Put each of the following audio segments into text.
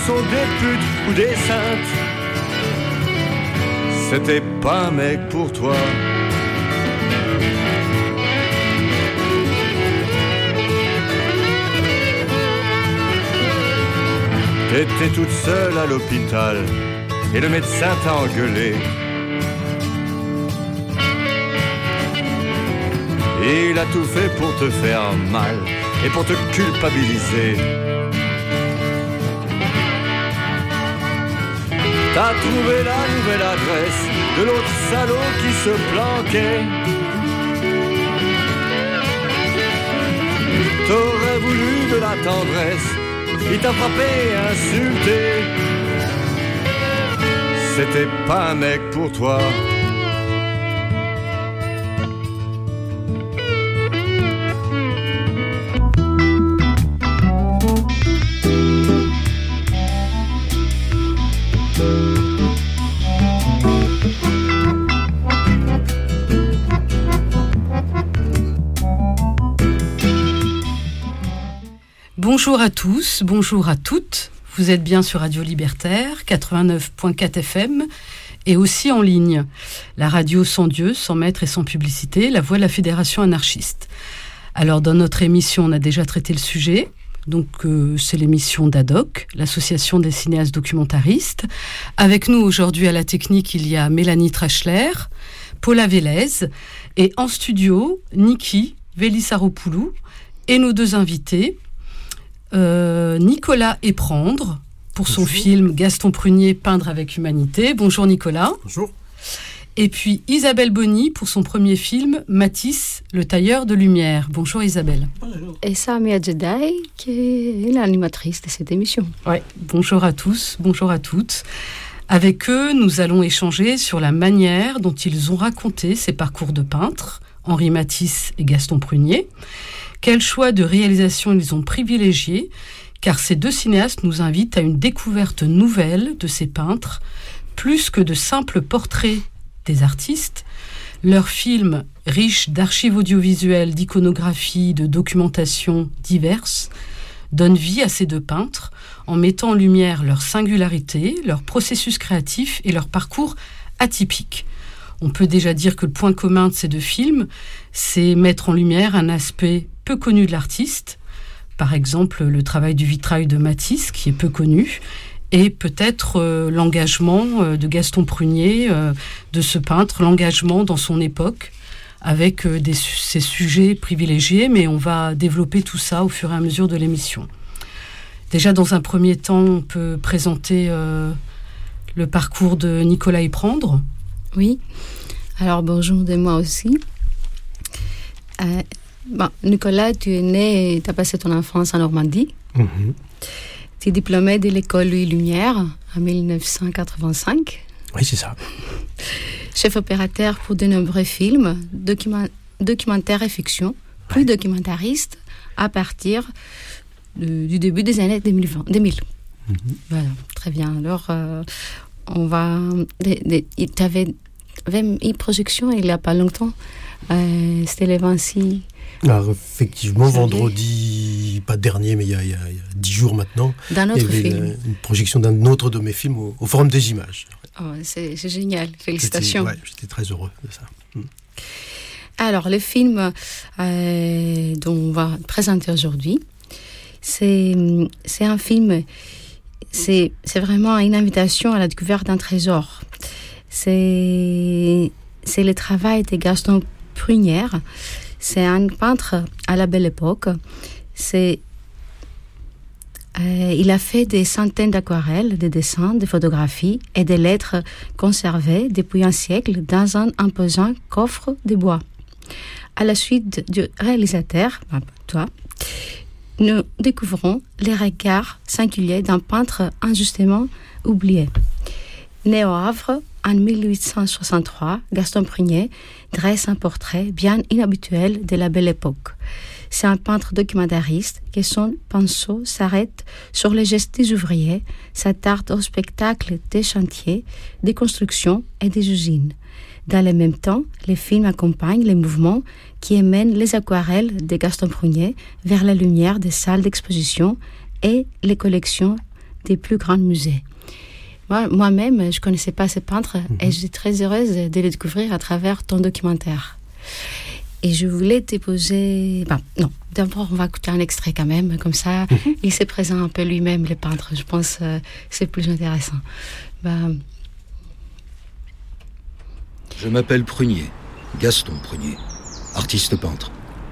sont des putes ou des saintes. C'était pas un mec pour toi. T'étais toute seule à l'hôpital et le médecin t'a engueulé. Et il a tout fait pour te faire mal et pour te culpabiliser. T'as trouvé la nouvelle adresse de l'autre salaud qui se planquait. T'aurais voulu de la tendresse, il t'a frappé, insulté. C'était pas un mec pour toi. Bonjour à tous, bonjour à toutes. Vous êtes bien sur Radio Libertaire, 89.4 FM et aussi en ligne. La radio sans Dieu, sans maître et sans publicité, la voix de la Fédération anarchiste. Alors dans notre émission, on a déjà traité le sujet. Donc c'est l'émission d'ADOC, l'association des cinéastes documentaristes. Avec nous aujourd'hui à la technique, il y a Mélanie Trachler, Paula Vélez et en studio, Niki Vélissaropoulou et nos deux invités, Nicolas Éprendre pour son film Gaston Prunier, Peindre avec humanité. Bonjour Nicolas. Bonjour. Et puis Isabelle Bonny pour son premier film Matisse, le tailleur de lumière. Bonjour Isabelle. Bonjour. Et Samia Jedai qui est l'animatrice de cette émission. Ouais. Bonjour à tous, bonjour à toutes. Avec eux, nous allons échanger sur la manière dont ils ont raconté ces parcours de peintres, Henri Matisse et Gaston Prunier. Quel choix de réalisation ils ont privilégié, car ces deux cinéastes nous invitent à une découverte nouvelle de ces peintres, plus que de simples portraits des artistes. Leurs films, riches d'archives audiovisuelles, d'iconographie, de documentation diverses, donnent vie à ces deux peintres en mettant en lumière leur singularité, leur processus créatif et leur parcours atypique. On peut déjà dire que le point commun de ces deux films, c'est mettre en lumière un aspect peu connu de l'artiste, par exemple le travail du vitrail de Matisse, qui est peu connu, et peut-être l'engagement de Gaston Prunier, de ce peintre, l'engagement dans son époque, avec ces sujets privilégiés, mais on va développer tout ça au fur et à mesure de l'émission. Déjà, dans un premier temps, on peut présenter le parcours de Nicolas Éprendre. Oui, alors bonjour de moi aussi. Nicolas, tu es né, tu as passé ton enfance en Normandie. Mm-hmm. Tu es diplômé de l'école Louis Lumière en 1985. Oui, c'est ça. Chef opérateur pour de nombreux films, documentaires et fiction, puis documentariste à partir du début des années 2000. Mm-hmm. Voilà, très bien. Alors, on va... Tu avais une projection il n'y a pas longtemps. C'était le 26... Alors, effectivement, vendredi, pas dernier, mais il y a 10 jours maintenant, d'un autre film. Une projection d'un autre de mes films au Forum des Images. Oh, c'est génial, félicitations. J'étais très heureux de ça. Alors, le film dont on va présenter aujourd'hui, c'est un film, c'est vraiment une invitation à la découverte d'un trésor. C'est le travail de Gaston Prunier. C'est un peintre à la Belle Époque. Il a fait des centaines d'aquarelles, de dessins, de photographies et de lettres conservées depuis un siècle dans un imposant coffre de bois. À la suite du réalisateur, toi, nous découvrons les regards singuliers d'un peintre injustement oublié. Né au Havre en 1863, Gaston Prunier dresse un portrait bien inhabituel de la Belle Époque. C'est un peintre documentariste que son pinceau s'arrête sur les gestes des ouvriers, s'attarde au spectacle des chantiers, des constructions et des usines. Dans le même temps, les films accompagnent les mouvements qui émènent les aquarelles de Gaston Prunier vers la lumière des salles d'exposition et les collections des plus grands musées. Moi-même, je ne connaissais pas ce peintre et je suis très heureuse de le découvrir à travers ton documentaire. Et je voulais te poser... non, d'abord, on va écouter un extrait quand même, comme ça, il se présente un peu lui-même, le peintre. Je pense que c'est plus intéressant. Je m'appelle Prunier, Gaston Prunier, artiste peintre.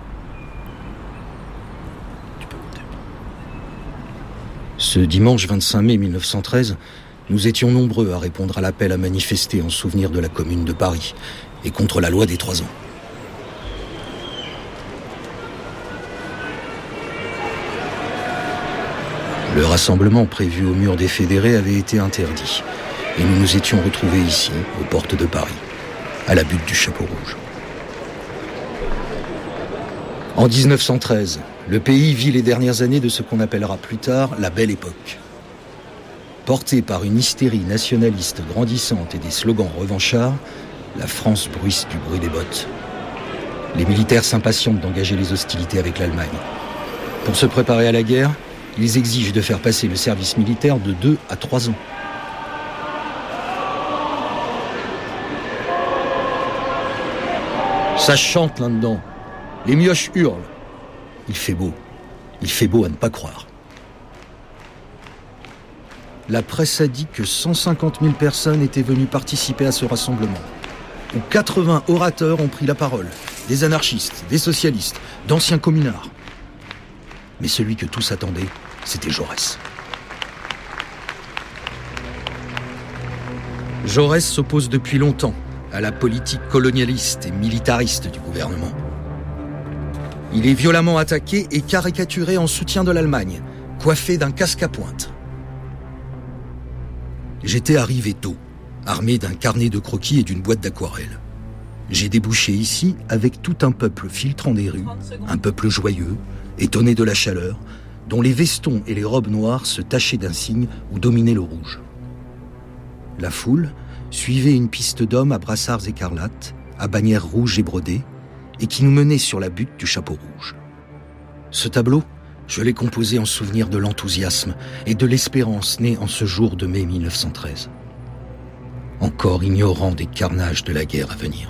Ce dimanche 25 mai 1913, nous étions nombreux à répondre à l'appel à manifester en souvenir de la Commune de Paris et contre la loi des 3 ans. Le rassemblement prévu au mur des Fédérés avait été interdit et nous nous étions retrouvés ici, aux portes de Paris, à la butte du Chapeau Rouge. En 1913, le pays vit les dernières années de ce qu'on appellera plus tard la Belle Époque. Portée par une hystérie nationaliste grandissante et des slogans revanchards, la France bruisse du bruit des bottes. Les militaires s'impatientent d'engager les hostilités avec l'Allemagne. Pour se préparer à la guerre, ils exigent de faire passer le service militaire de 2 à 3 ans. Ça chante là-dedans. Les mioches hurlent. Il fait beau. Il fait beau à ne pas croire. La presse a dit que 150 000 personnes étaient venues participer à ce rassemblement, où 80 orateurs ont pris la parole, des anarchistes, des socialistes, d'anciens communards. Mais celui que tous attendaient, c'était Jaurès. Jaurès s'oppose depuis longtemps à la politique colonialiste et militariste du gouvernement. Il est violemment attaqué et caricaturé en soutien de l'Allemagne, coiffé d'un casque à pointe. J'étais arrivé tôt, armé d'un carnet de croquis et d'une boîte d'aquarelle. J'ai débouché ici avec tout un peuple filtrant des rues, un peuple joyeux, étonné de la chaleur, dont les vestons et les robes noires se tachaient d'insignes ou dominaient le rouge. La foule suivait une piste d'hommes à brassards écarlates, à bannières rouges et brodées, et qui nous menait sur la butte du Chapeau Rouge. Ce tableau, je l'ai composé en souvenir de l'enthousiasme et de l'espérance née en ce jour de mai 1913. Encore ignorant des carnages de la guerre à venir.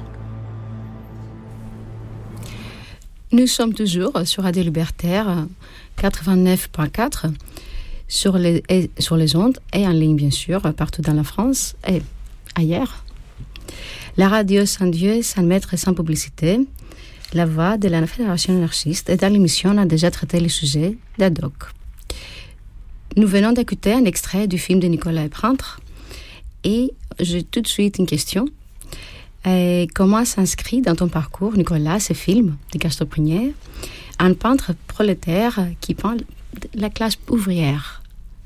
Nous sommes toujours sur Radio Libertaire 89.4 sur les ondes et en ligne bien sûr, partout dans la France et ailleurs. La radio sans Dieu, sans maître et sans publicité, la voix de la Fédération anarchiste et dans l'émission on a déjà traité le sujet d'ADOC. Nous venons d'écouter un extrait du film de Nicolas Eprintre et j'ai tout de suite une question. Comment s'inscrit dans ton parcours, Nicolas, ce film de Gaston Prunier, un peintre prolétaire qui peint la classe ouvrière?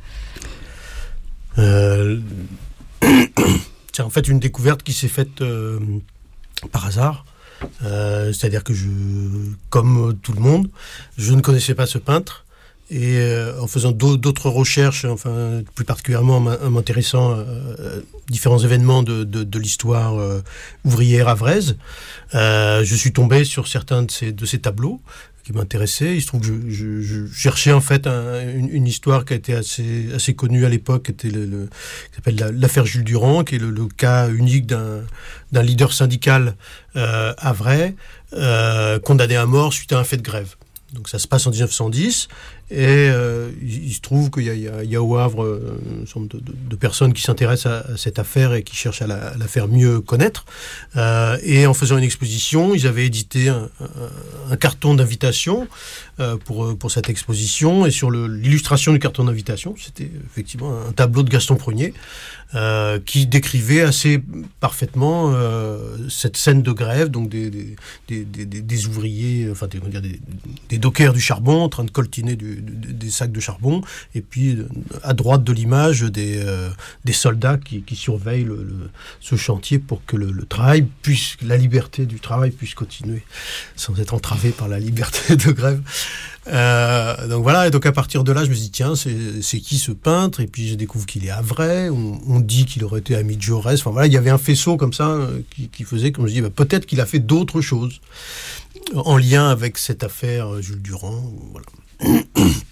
C'est en fait une découverte qui s'est faite par hasard. C'est-à-dire que comme tout le monde, je ne connaissais pas ce peintre. Et en faisant d'autres recherches, enfin plus particulièrement en m'intéressant à différents événements de l'histoire ouvrière havraise, je suis tombé sur certains de ces tableaux qui m'intéressaient. Il se trouve que je cherchais en fait une histoire qui a été assez connue à l'époque, qui était qui s'appelle l'affaire Jules Durand, qui est le cas unique d'un leader syndical havrais condamné à mort suite à un fait de grève. Donc ça se passe en 1910 et il se trouve qu'il y a au Havre une sorte de personnes qui s'intéressent à cette affaire et qui cherchent à la faire mieux connaître. Et en faisant une exposition, ils avaient édité un carton d'invitation pour cette exposition. Et sur l'illustration du carton d'invitation, c'était effectivement un tableau de Gaston Prunier qui décrivait assez parfaitement cette scène de grève, donc des ouvriers, enfin des dockers du charbon en train de coltiner des sacs de charbon, et puis à droite de l'image des soldats qui surveillent ce chantier pour que la liberté du travail puisse continuer sans être entravée par la liberté de grève. Donc voilà, et donc à partir de là, je me dis tiens, c'est qui ce peintre? Et puis je découvre qu'il est havrais. On dit qu'il aurait été ami de Jaurès. Enfin voilà, il y avait un faisceau comme ça qui faisait que je me dis peut-être qu'il a fait d'autres choses en lien avec cette affaire Jules Durand. Voilà.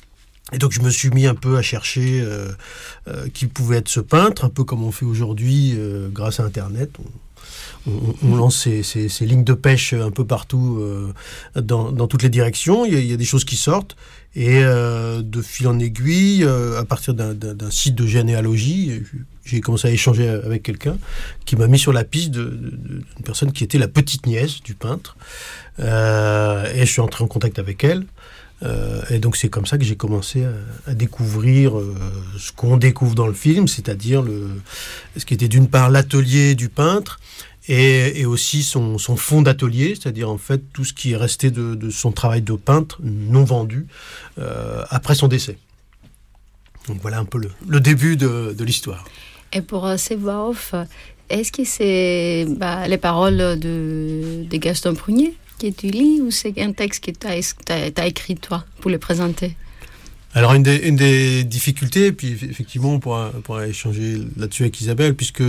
Et donc je me suis mis un peu à chercher qui pouvait être ce peintre, un peu comme on fait aujourd'hui grâce à Internet. On lance ces lignes de pêche un peu partout dans toutes les directions. Il y a des choses qui sortent. Et de fil en aiguille, à partir d'un site de généalogie, j'ai commencé à échanger avec quelqu'un qui m'a mis sur la piste d'une personne qui était la petite nièce du peintre. Et je suis entré en contact avec elle. Et donc c'est comme ça que j'ai commencé à découvrir ce qu'on découvre dans le film, c'est-à-dire ce qui était d'une part l'atelier du peintre et aussi son fond d'atelier, c'est-à-dire en fait tout ce qui est resté de son travail de peintre non vendu après son décès. Donc voilà un peu le début de l'histoire. Et pour ces voix off, est-ce que c'est les paroles de Gaston Prunier que tu lis ou c'est un texte que tu as écrit toi pour le présenter? Alors une des difficultés, puis effectivement on pourra échanger là-dessus avec Isabelle, puisque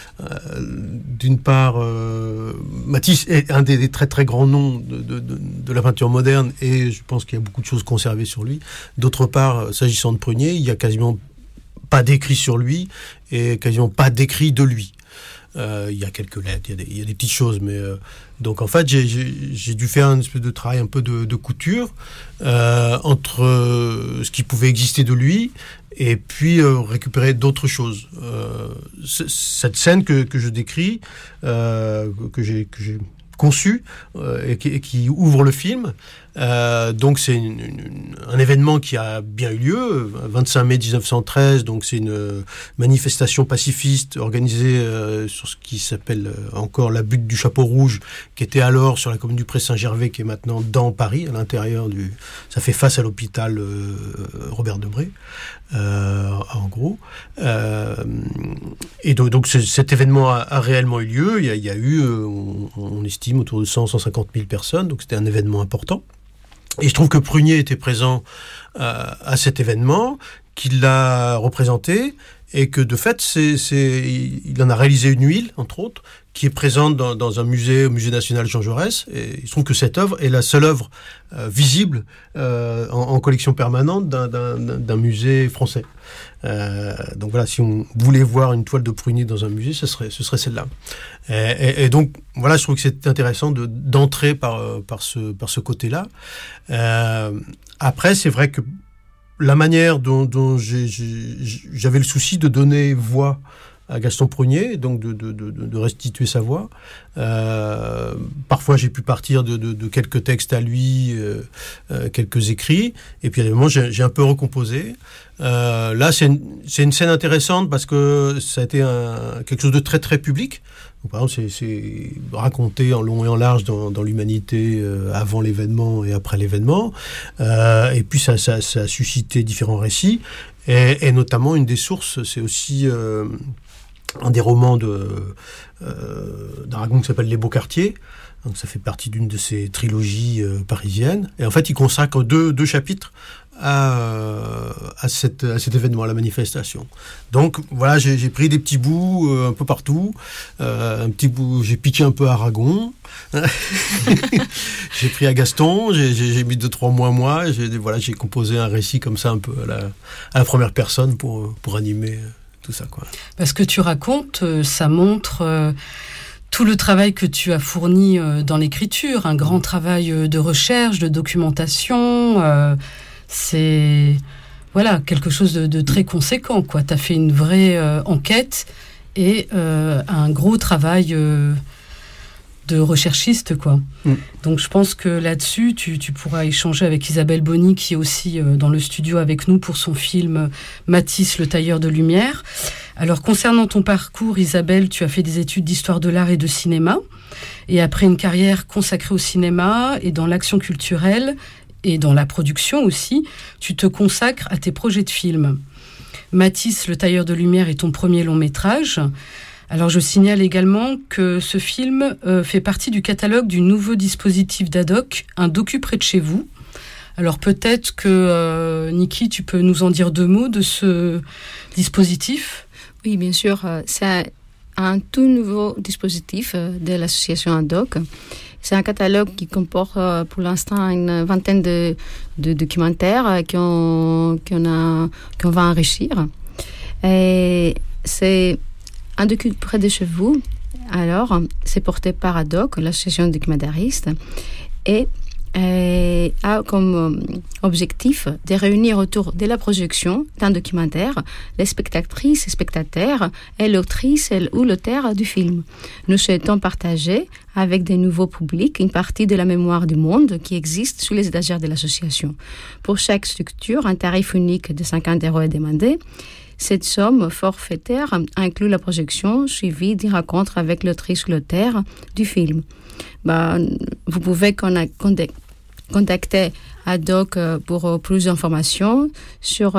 d'une part Matisse est un des très très grands noms de la peinture moderne et je pense qu'il y a beaucoup de choses conservées sur lui. D'autre part, s'agissant de Prunier, il y a quasiment pas d'écrit sur lui et quasiment pas d'écrit de lui. Il y a quelques lettres, il y a des petites choses, mais donc en fait j'ai dû faire une espèce de travail un peu de couture entre ce qui pouvait exister de lui et puis récupérer d'autres choses. Cette scène que je décris, que j'ai conçue et qui ouvre le film. Donc c'est un événement qui a bien eu lieu, 25 mai 1913, donc c'est une manifestation pacifiste organisée sur ce qui s'appelle encore la butte du Chapeau Rouge, qui était alors sur la commune du Pré-Saint-Gervais, qui est maintenant dans Paris, à l'intérieur ça fait face à l'hôpital Robert Debré, en gros. Et donc cet événement a réellement eu lieu, il y a eu, on estime, autour de 150 000 personnes, donc c'était un événement important. Et je trouve que Prunier était présent à cet événement, qu'il l'a représenté, et que de fait, il en a réalisé une huile, entre autres, qui est présente dans un musée, au Musée national Jean Jaurès. Et il se trouve que cette œuvre est la seule œuvre visible en collection permanente d'un musée français. Donc voilà, si on voulait voir une toile de Prunier dans un musée, ce serait celle-là. Et donc voilà, je trouve que c'est intéressant d'entrer par ce côté-là. Après, c'est vrai que la manière dont j'avais le souci de donner voix à Gaston Prunier, donc de restituer sa voix. Parfois, j'ai pu partir de quelques textes à lui, quelques écrits, et puis à des moments, j'ai un peu recomposé. Là, c'est une scène intéressante parce que ça a été quelque chose de très très public. Donc, par exemple, c'est raconté en long et en large dans l'Humanité avant l'événement et après l'événement. Et puis ça a suscité différents récits. Et notamment, une des sources, c'est aussi un des romans d'Aragon qui s'appelle Les Beaux Quartiers. Donc ça fait partie d'une de ces trilogies parisiennes. Et en fait, il consacre deux chapitres à cet événement, à la manifestation. Donc voilà, j'ai pris des petits bouts un peu partout. Un petit bout, j'ai piqué un peu à Aragon. J'ai pris à Gaston, j'ai mis 2-3 mois moi. J'ai composé un récit comme ça un peu à la première personne pour animer tout ça, quoi. Parce que tu racontes, ça montre tout le travail que tu as fourni dans l'écriture, un grand travail de recherche, de documentation. C'est quelque chose de très conséquent, quoi. Tu as fait une vraie enquête et un gros travail de recherchiste, quoi. Donc je pense que là-dessus, tu pourras échanger avec Isabelle Bonny, qui est aussi dans le studio avec nous pour son film Matisse, le tailleur de lumière. Alors concernant ton parcours, Isabelle, tu as fait des études d'histoire de l'art et de cinéma, et après une carrière consacrée au cinéma et dans l'action culturelle et dans la production aussi, tu te consacres à tes projets de films. Matisse, le tailleur de lumière est ton premier long métrage. Alors je signale également que ce film fait partie du catalogue du nouveau dispositif d'Ad-Hoc, un docu près de chez vous. Alors peut-être que Niki, tu peux nous en dire 2 mots de ce dispositif ? Oui, bien sûr. C'est un tout nouveau dispositif de l'association Ad-Hoc. C'est un catalogue qui comporte pour l'instant une vingtaine de documentaires qu'on va enrichir. Et c'est un document près de chez vous. Alors, c'est porté par ADOC, l'association documentariste, et a comme objectif de réunir autour de la projection d'un documentaire les spectatrices et spectateurs et l'autrice ou l'auteur du film. Nous souhaitons partager avec des nouveaux publics une partie de la mémoire du monde qui existe sous les étagères de l'association. Pour chaque structure, un tarif unique de 50 € est demandé. Cette somme forfaitaire inclut la projection suivie d'une rencontre avec l'autrice ou l'auteur du film. Vous pouvez contacter ADOC pour plus d'informations sur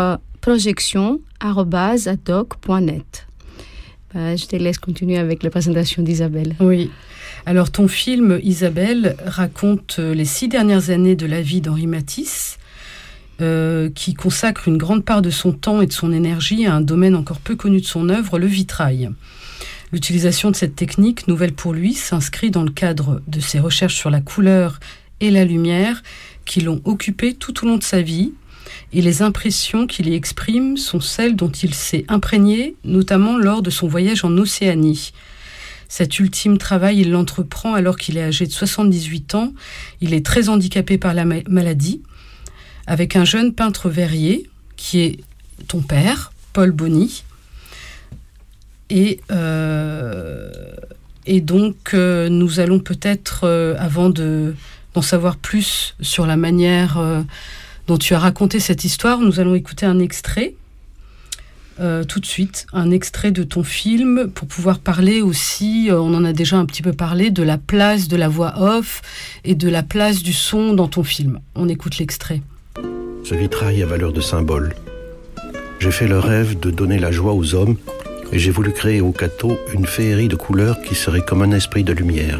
projection@adoc.net. Je te laisse continuer avec la présentation d'Isabelle. Oui. Alors, ton film, Isabelle, raconte les 6 dernières années de la vie d'Henri Matisse, qui consacre une grande part de son temps et de son énergie à un domaine encore peu connu de son œuvre, le vitrail. L'utilisation de cette technique, nouvelle pour lui, s'inscrit dans le cadre de ses recherches sur la couleur et la lumière qui l'ont occupé tout au long de sa vie, et les impressions qu'il y exprime sont celles dont il s'est imprégné, notamment lors de son voyage en Océanie. Cet ultime travail, il l'entreprend alors qu'il est âgé de 78 ans. Il est très handicapé par la maladie, avec un jeune peintre verrier, qui est ton père, Paul Bonny. Et donc, nous allons peut-être, avant d'en savoir plus sur la manière dont tu as raconté cette histoire, nous allons écouter un extrait, tout de suite, un extrait de ton film, pour pouvoir parler aussi, on en a déjà un petit peu parlé, de la place de la voix off et de la place du son dans ton film. On écoute l'extrait. Ce vitrail a valeur de symbole. J'ai fait le rêve de donner la joie aux hommes et j'ai voulu créer au Cateau une féerie de couleurs qui serait comme un esprit de lumière.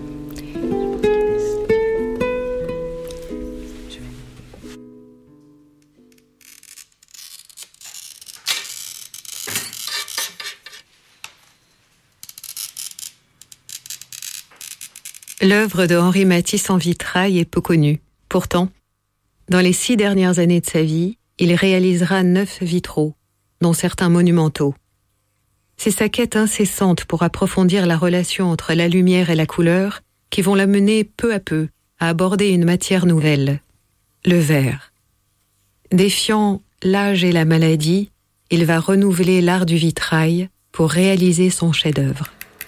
L'œuvre de Henri Matisse en vitrail est peu connue. Pourtant, dans les 6 dernières années de sa vie, il réalisera 9 vitraux, dont certains monumentaux. C'est sa quête incessante pour approfondir la relation entre la lumière et la couleur qui vont l'amener peu à peu à aborder une matière nouvelle, le vert. Défiant l'âge et la maladie, il va renouveler l'art du vitrail pour réaliser son chef-d'œuvre.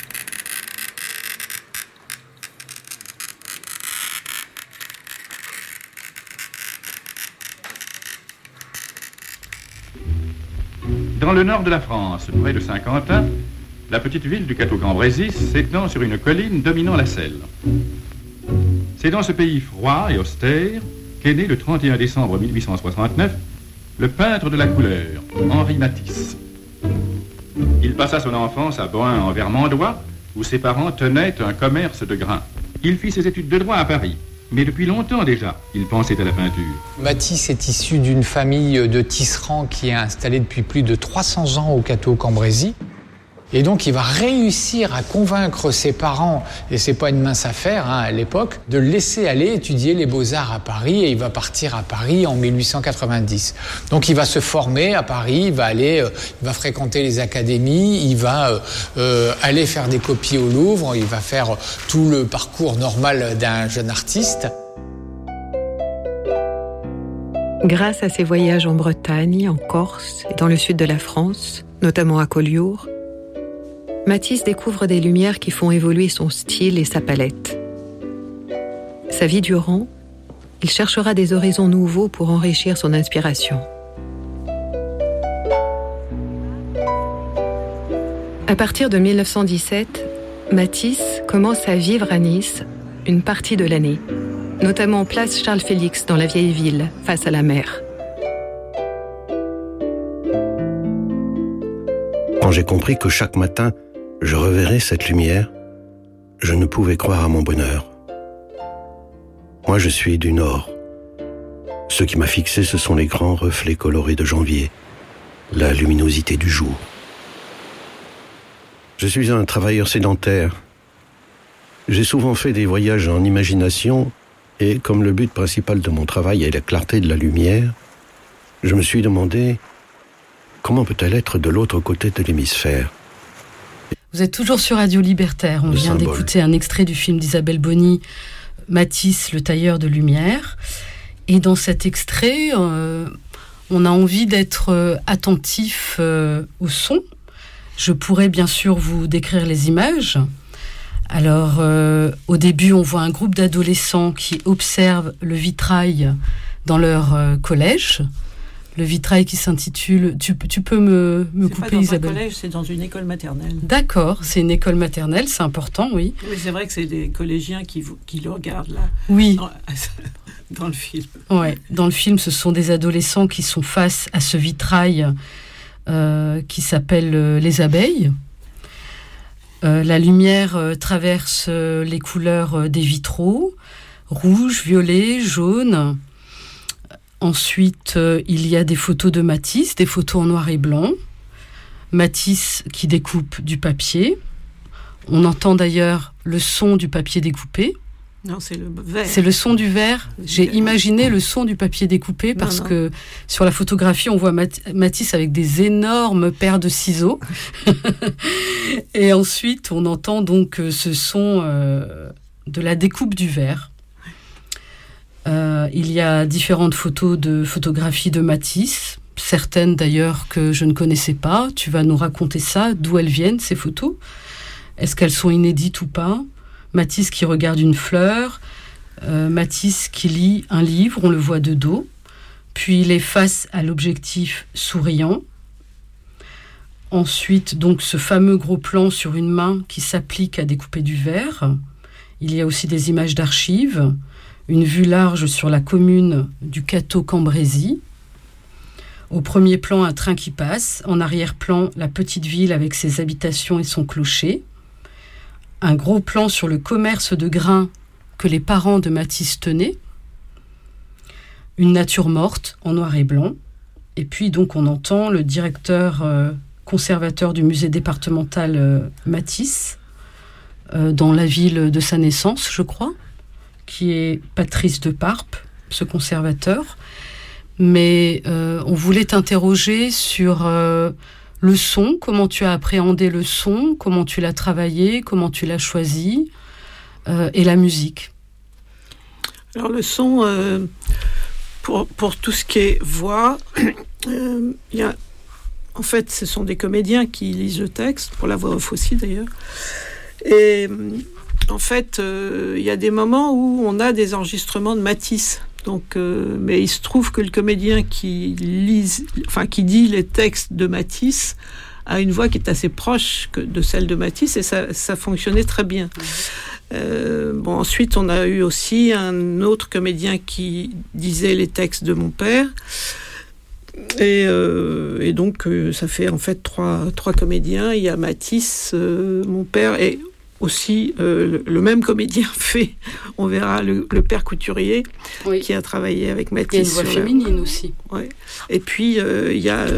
Dans le nord de la France, près de Saint-Quentin, la petite ville du Cateau-Cambrésis s'étend sur une colline dominant la Selle. C'est dans ce pays froid et austère qu'est né le 31 décembre 1869 le peintre de la couleur, Henri Matisse. Il passa son enfance à Bohain en Vermandois, où ses parents tenaient un commerce de grains. Il fit ses études de droit à Paris. Mais depuis longtemps déjà, il pensait à la peinture. Matisse est issu d'une famille de tisserands qui est installée depuis plus de 300 ans au Cateau-Cambrésis. Et donc il va réussir à convaincre ses parents, et c'est pas une mince affaire à l'époque, de le laisser aller étudier les beaux-arts à Paris, et il va partir à Paris en 1890. Donc il va se former à Paris, il va fréquenter les académies, il va aller faire des copies au Louvre, il va faire tout le parcours normal d'un jeune artiste. Grâce à ses voyages en Bretagne, en Corse et dans le sud de la France, notamment à Collioure, Matisse découvre des lumières qui font évoluer son style et sa palette. Sa vie durant, il cherchera des horizons nouveaux pour enrichir son inspiration. À partir de 1917, Matisse commence à vivre à Nice une partie de l'année, notamment place Charles-Félix dans la vieille ville, face à la mer. Quand j'ai compris que chaque matin, je reverrais cette lumière, je ne pouvais croire à mon bonheur. Moi, je suis du Nord. Ce qui m'a fixé, ce sont les grands reflets colorés de janvier, la luminosité du jour. Je suis un travailleur sédentaire. J'ai souvent fait des voyages en imagination et comme le but principal de mon travail est la clarté de la lumière, je me suis demandé comment peut-elle être de l'autre côté de l'hémisphère. Vous êtes toujours sur Radio Libertaire. On vient d'écouter un extrait du film d'Isabelle Bonny, Matisse, le tailleur de lumière. Et dans cet extrait, on a envie d'être attentif au son. Je pourrais bien sûr vous décrire les images. Alors, au début, on voit un groupe d'adolescents qui observent le vitrail dans leur collège. Le vitrail qui s'intitule... Tu peux me couper, Isabelle ? C'est pas dans un collège, c'est dans une école maternelle. D'accord, c'est une école maternelle, c'est important, oui. Oui, c'est vrai que c'est des collégiens qui le regardent, là. Oui. Dans le film. Ouais, dans le film, ce sont des adolescents qui sont face à ce vitrail qui s'appelle les abeilles. La lumière traverse les couleurs des vitraux, rouge, violet, jaune. Ensuite, il y a des photos de Matisse, des photos en noir et blanc. Matisse qui découpe du papier. On entend d'ailleurs le son du papier découpé. Non, c'est le verre. C'est le son du verre. J'ai imaginé le son du papier découpé parce que sur la photographie, on voit Matisse avec des énormes paires de ciseaux. Et ensuite, on entend donc ce son de la découpe du verre. Il y a différentes photographies de Matisse, certaines d'ailleurs que je ne connaissais pas. Tu vas nous raconter ça, d'où elles viennent, ces photos. Est-ce qu'elles sont inédites ou pas ? Matisse qui regarde une fleur, Matisse qui lit un livre, on le voit de dos, puis il est face à l'objectif souriant. Ensuite, donc, ce fameux gros plan sur une main qui s'applique à découper du verre. Il y a aussi des images d'archives, une vue large sur la commune du Cateau-Cambrésis. Au premier plan, un train qui passe. En arrière-plan, la petite ville avec ses habitations et son clocher. Un gros plan sur le commerce de grains que les parents de Matisse tenaient. Une nature morte en noir et blanc. Et puis, donc, on entend le directeur conservateur du musée départemental Matisse, dans la ville de sa naissance, je crois, qui est Patrice de Parpe, ce conservateur. Mais on voulait t'interroger sur le son, comment tu as appréhendé le son, comment tu l'as travaillé, comment tu l'as choisi, et la musique. Alors le son, pour tout ce qui est voix, en fait, ce sont des comédiens qui lisent le texte, pour la voix off aussi d'ailleurs. Et en fait, il y a des moments où on a des enregistrements de Matisse. Donc, mais il se trouve que le comédien qui dit les textes de Matisse a une voix qui est assez proche de celle de Matisse, et ça fonctionnait très bien. Ensuite, on a eu aussi un autre comédien qui disait les textes de mon père. Et donc, ça fait en fait trois comédiens. Il y a Matisse, mon père, et aussi le même comédien fait, on verra, le père Couturier, oui, qui a travaillé avec Matisse. Il y a une voix féminine aussi. Ouais. Et puis il y a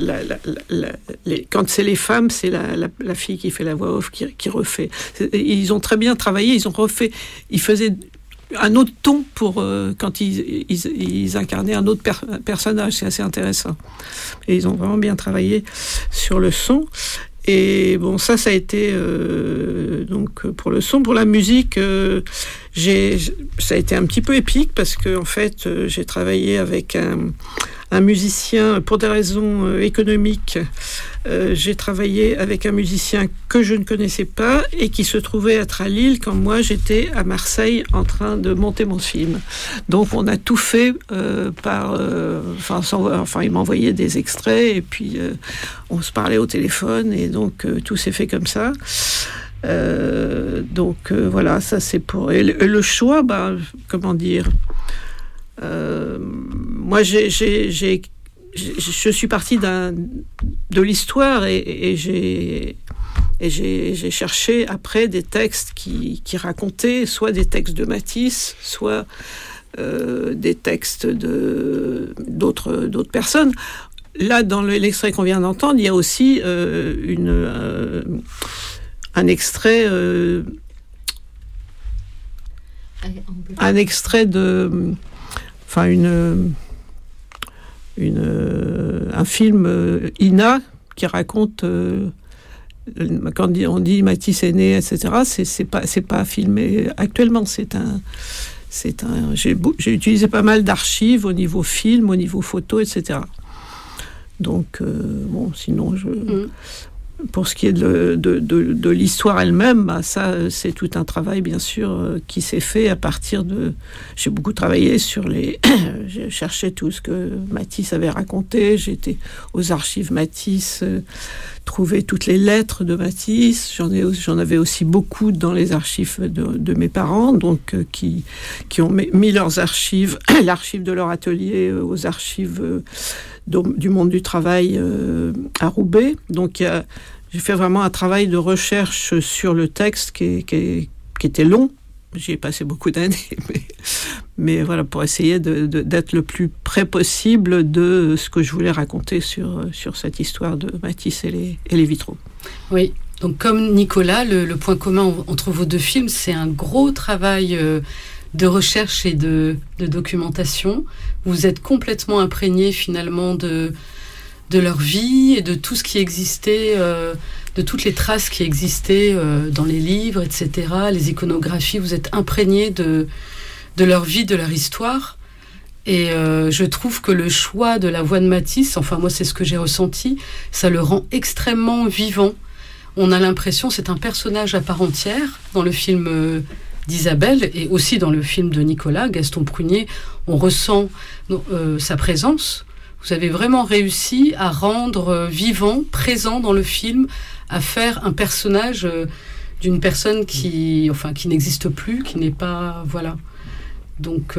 quand c'est les femmes, c'est la fille qui fait la voix off qui refait. Ils ont très bien travaillé, ils faisaient un autre ton pour quand ils incarnaient un autre personnage. C'est assez intéressant. Et ils ont vraiment bien travaillé sur le son. Et bon, ça a été donc pour le son. Pour la musique, ça a été un petit peu épique parce que en fait, j'ai travaillé avec un musicien pour des raisons économiques. J'ai travaillé avec un musicien que je ne connaissais pas et qui se trouvait être à Lille quand moi j'étais à Marseille en train de monter mon film. Donc on a tout fait il m'envoyait des extraits et puis on se parlait au téléphone et donc tout s'est fait comme ça. Voilà, ça c'est pour... Et le choix, comment dire, moi je suis partie de l'histoire et j'ai cherché après des textes qui racontaient soit des textes de Matisse, soit des textes d'autres personnes. Là, dans l'extrait qu'on vient d'entendre, il y a aussi un extrait un extrait de, enfin un film Ina qui raconte quand on dit Matisse est né, etc. C'est pas filmé actuellement. J'ai utilisé pas mal d'archives au niveau film, au niveau photo, etc. Donc sinon pour ce qui est de l'histoire elle-même, ça c'est tout un travail bien sûr qui s'est fait à partir de. J'ai beaucoup travaillé sur j'ai cherché tout ce que Matisse avait raconté. J'étais aux archives Matisse, trouvé toutes les lettres de Matisse. J'en avais aussi beaucoup dans les archives de mes parents, donc qui ont mis leurs archives, l'archive de leur atelier aux archives du monde du travail à Roubaix. Donc j'ai fait vraiment un travail de recherche sur le texte qui était long. J'y ai passé beaucoup d'années, mais voilà, pour essayer d'être le plus près possible de ce que je voulais raconter sur cette histoire de Matisse et les vitraux. Oui, donc comme Nicolas, le point commun entre vos deux films, c'est un gros travail de recherche et de documentation. Vous êtes complètement imprégné finalement de leur vie et de tout ce qui existait, de toutes les traces qui existaient dans les livres, etc., les iconographies. Vous êtes imprégné de leur vie, de leur histoire. Et je trouve que le choix de la voix de Matisse, enfin moi c'est ce que j'ai ressenti, ça le rend extrêmement vivant. On a l'impression, c'est un personnage à part entière dans le film d'Isabelle et aussi dans le film de Nicolas, Gaston Prunier, on ressent sa présence. Vous avez vraiment réussi à rendre vivant, présent dans le film, à faire un personnage d'une personne qui n'existe plus, qui n'est pas... Voilà. Donc,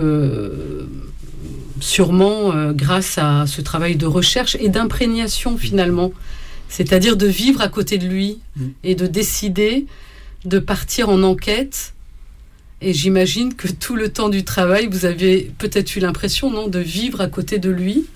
sûrement grâce à ce travail de recherche et d'imprégnation, finalement. C'est-à-dire de vivre à côté de lui et de décider de partir en enquête. Et j'imagine que tout le temps du travail, vous avez peut-être eu l'impression, non, de vivre à côté de lui.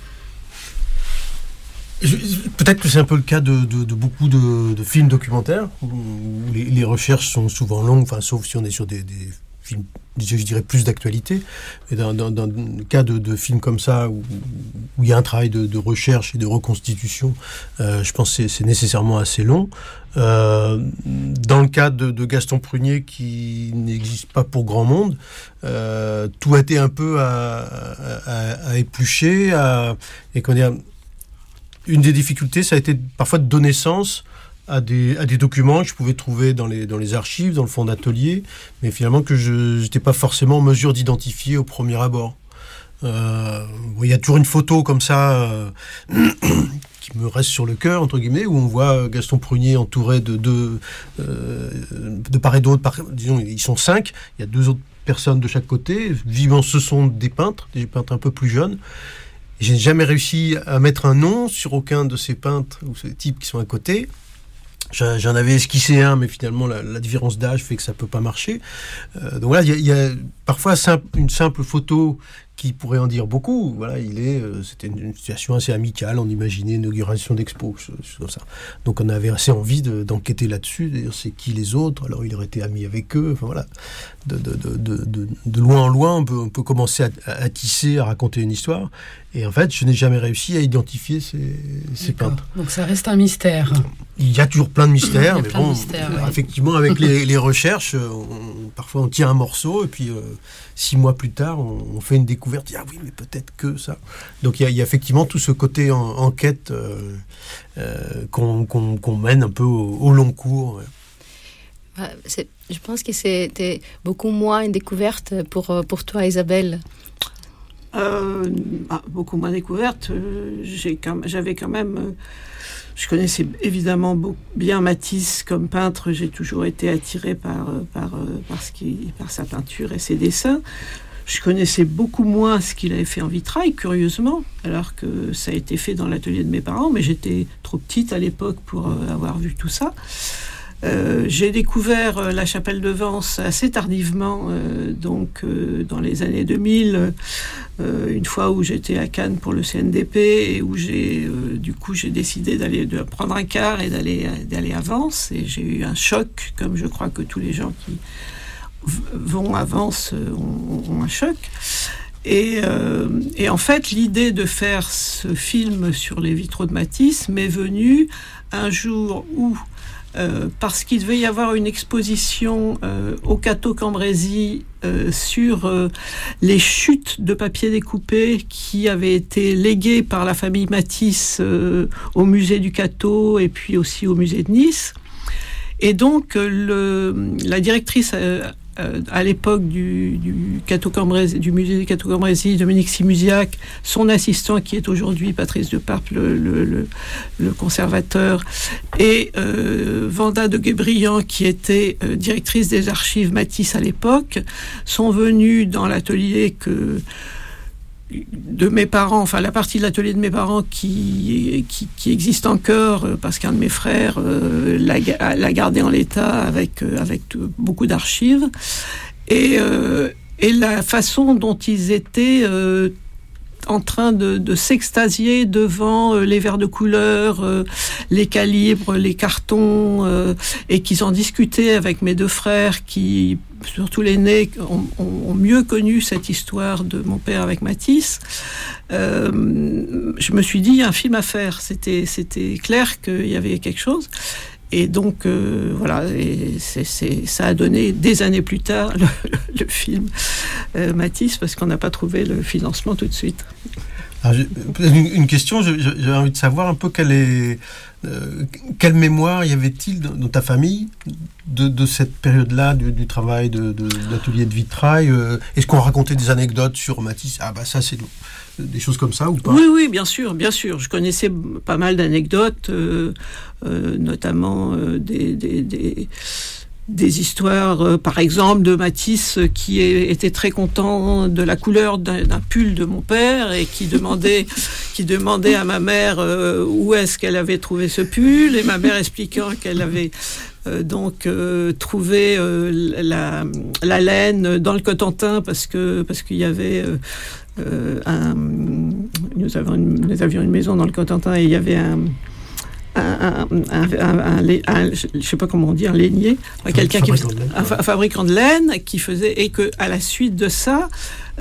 Peut-être que c'est un peu le cas de beaucoup de films documentaires où les recherches sont souvent longues, enfin, sauf si on est sur des films, je dirais, plus d'actualité. Et dans le cas de films comme ça où il y a un travail de recherche et de reconstitution, je pense que c'est nécessairement assez long. Dans le cas de Gaston Prunier, qui n'existe pas pour grand monde, tout a été un peu à éplucher, et qu'on dire. Une des difficultés, ça a été parfois de donner sens à des documents que je pouvais trouver dans les archives, dans le fond d'atelier, mais finalement que je n'étais pas forcément en mesure d'identifier au premier abord. Il y a toujours une photo comme ça qui me reste sur le cœur, entre guillemets, où on voit Gaston Prunier entouré de part et d'autre. Disons, ils sont 5, il y a 2 autres personnes de chaque côté. Vivant, ce sont des peintres un peu plus jeunes. Je n'ai jamais réussi à mettre un nom sur aucun de ces peintres ou ces types qui sont à côté. J'en avais esquissé un, mais finalement la différence d'âge fait que ça ne peut pas marcher. Donc voilà, il y a parfois une simple photo qui pourrait en dire beaucoup. Voilà, c'était une situation assez amicale. On imaginait une inauguration d'expo, comme ça. Donc on avait assez envie d'enquêter là-dessus. D'ailleurs, c'est qui les autres? Alors il aurait été ami avec eux. Enfin voilà, de loin en loin, on peut commencer à tisser, à raconter une histoire. Et en fait, je n'ai jamais réussi à identifier ces peintres. Donc ça reste un mystère. Il y a toujours plein de mystères, mais bon, effectivement, avec les recherches, parfois on tient un morceau, et puis 6 mois plus tard, on fait une découverte. Ah oui, mais peut-être que ça. Donc il y a effectivement tout ce côté enquête qu'on mène un peu au long cours. Je pense que c'était beaucoup moins une découverte pour toi, Isabelle. Beaucoup moins découverte. J'avais quand même... Je connaissais évidemment bien Matisse comme peintre. J'ai toujours été attirée par sa peinture et ses dessins. Je connaissais beaucoup moins ce qu'il avait fait en vitrail, curieusement, alors que ça a été fait dans l'atelier de mes parents, mais j'étais trop petite à l'époque pour avoir vu tout ça. J'ai découvert la chapelle de Vence assez tardivement, dans les années 2000, une fois où j'étais à Cannes pour le CNDP et où j'ai décidé de prendre un car et d'aller à Vence, et j'ai eu un choc, comme je crois que tous les gens qui ont un choc. Et en fait, l'idée de faire ce film sur les vitraux de Matisse m'est venue un jour où, parce qu'il devait y avoir une exposition au Cateau Cambrésis sur les chutes de papier découpé qui avaient été léguées par la famille Matisse au musée du Cateau et puis aussi au musée de Nice. Et donc, la directrice à l'époque du musée du Cateau Cambrésis, Dominique Simusiac, son assistant qui est aujourd'hui Patrice Deparpe, le conservateur, et Vanda de Guébriand qui était directrice des archives Matisse à l'époque, sont venus dans l'atelier de mes parents, enfin la partie de l'atelier de mes parents qui existe encore parce qu'un de mes frères l'a gardé en l'état avec beaucoup d'archives et la façon dont ils étaient en train de s'extasier devant les verres de couleur, les calibres, les cartons, et qu'ils en discutaient avec mes deux frères qui, surtout l'aîné, ont mieux connu cette histoire de mon père avec Matisse. Je me suis dit, il y a un film à faire. C'était clair qu'il y avait quelque chose. Et donc, voilà, et ça a donné des années plus tard le film Matisse, parce qu'on n'a pas trouvé le financement tout de suite. Alors, une question, j'avais envie de savoir un peu quelle mémoire y avait-il dans ta famille de cette période-là, du travail de l'atelier de vitrail. Est-ce qu'on racontait des anecdotes sur Matisse ? Ah bah ça c'est des choses comme ça ou pas ? Oui, bien sûr. Je connaissais pas mal d'anecdotes, notamment des histoires, par exemple, de Matisse qui était très content de la couleur d'un pull de mon père et qui demandait à ma mère où est-ce qu'elle avait trouvé ce pull, et ma mère expliquant qu'elle avait trouvé la laine dans le Cotentin parce qu'il y avait nous avions une maison dans le Cotentin et il y avait un je sais pas comment on dit, un lainier, un fabricant de laine qui faisait, et que à la suite de ça,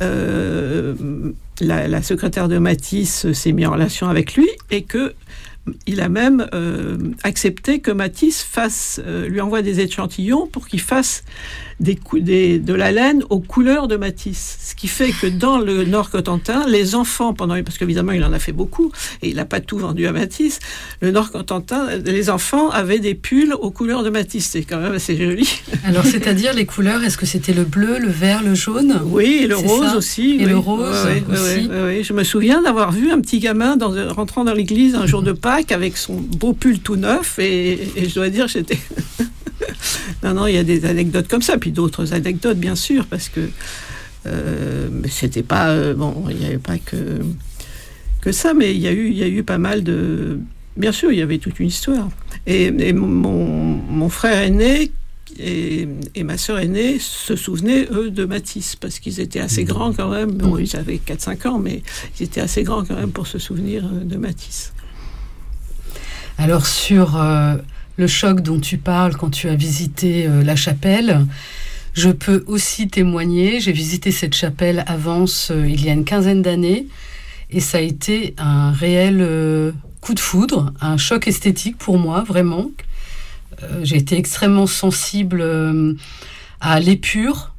la secrétaire de Matisse s'est mise en relation avec lui et que il a même accepté que Matisse lui envoie des échantillons pour qu'il fasse de la laine aux couleurs de Matisse. Ce qui fait que dans le Nord Cotentin, les enfants, parce qu'évidemment il en a fait beaucoup, et il n'a pas tout vendu à Matisse, le Nord Cotentin, les enfants avaient des pulls aux couleurs de Matisse. C'est quand même assez joli. Alors, c'est-à-dire les couleurs, est-ce que c'était le bleu, le vert, le jaune ? Oui, et le rose aussi. Et le rose aussi. Oui. Je me souviens d'avoir vu un petit gamin rentrant dans l'église un jour de Pâques avec son beau pull tout neuf, et je dois dire, j'étais... Non, il y a des anecdotes comme ça, puis d'autres anecdotes, bien sûr, parce que c'était pas... il n'y avait pas que ça, mais il y a eu pas mal de... Bien sûr, il y avait toute une histoire. Et mon frère aîné et ma sœur aînée se souvenaient, eux, de Matisse, parce qu'ils étaient assez grands quand même. Bon, ils avaient 4-5 ans, mais ils étaient assez grands quand même pour se souvenir de Matisse. Alors, sur... le choc dont tu parles quand tu as visité la chapelle, je peux aussi témoigner. J'ai visité cette chapelle à Vence il y a une quinzaine d'années et ça a été un réel coup de foudre, un choc esthétique pour moi, vraiment. J'ai été extrêmement sensible à l'épure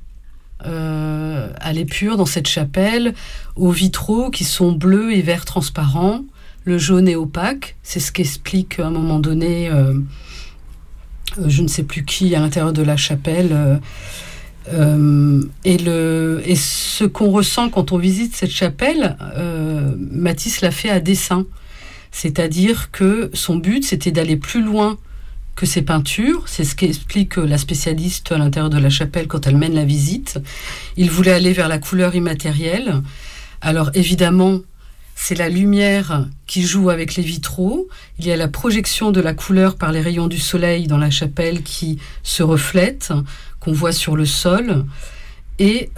dans cette chapelle, aux vitraux qui sont bleus et verts transparents, le jaune est opaque. C'est ce qu'explique à un moment donné... je ne sais plus qui à l'intérieur de la chapelle, et ce qu'on ressent quand on visite cette chapelle, Matisse l'a fait à dessein, c'est-à-dire que son but c'était d'aller plus loin que ses peintures. C'est ce qu'explique la spécialiste à l'intérieur de la chapelle quand elle mène la visite. Il voulait aller vers la couleur immatérielle. Alors évidemment, c'est la lumière qui joue avec les vitraux. Il y a la projection de la couleur par les rayons du soleil dans la chapelle qui se reflète, qu'on voit sur le sol. Et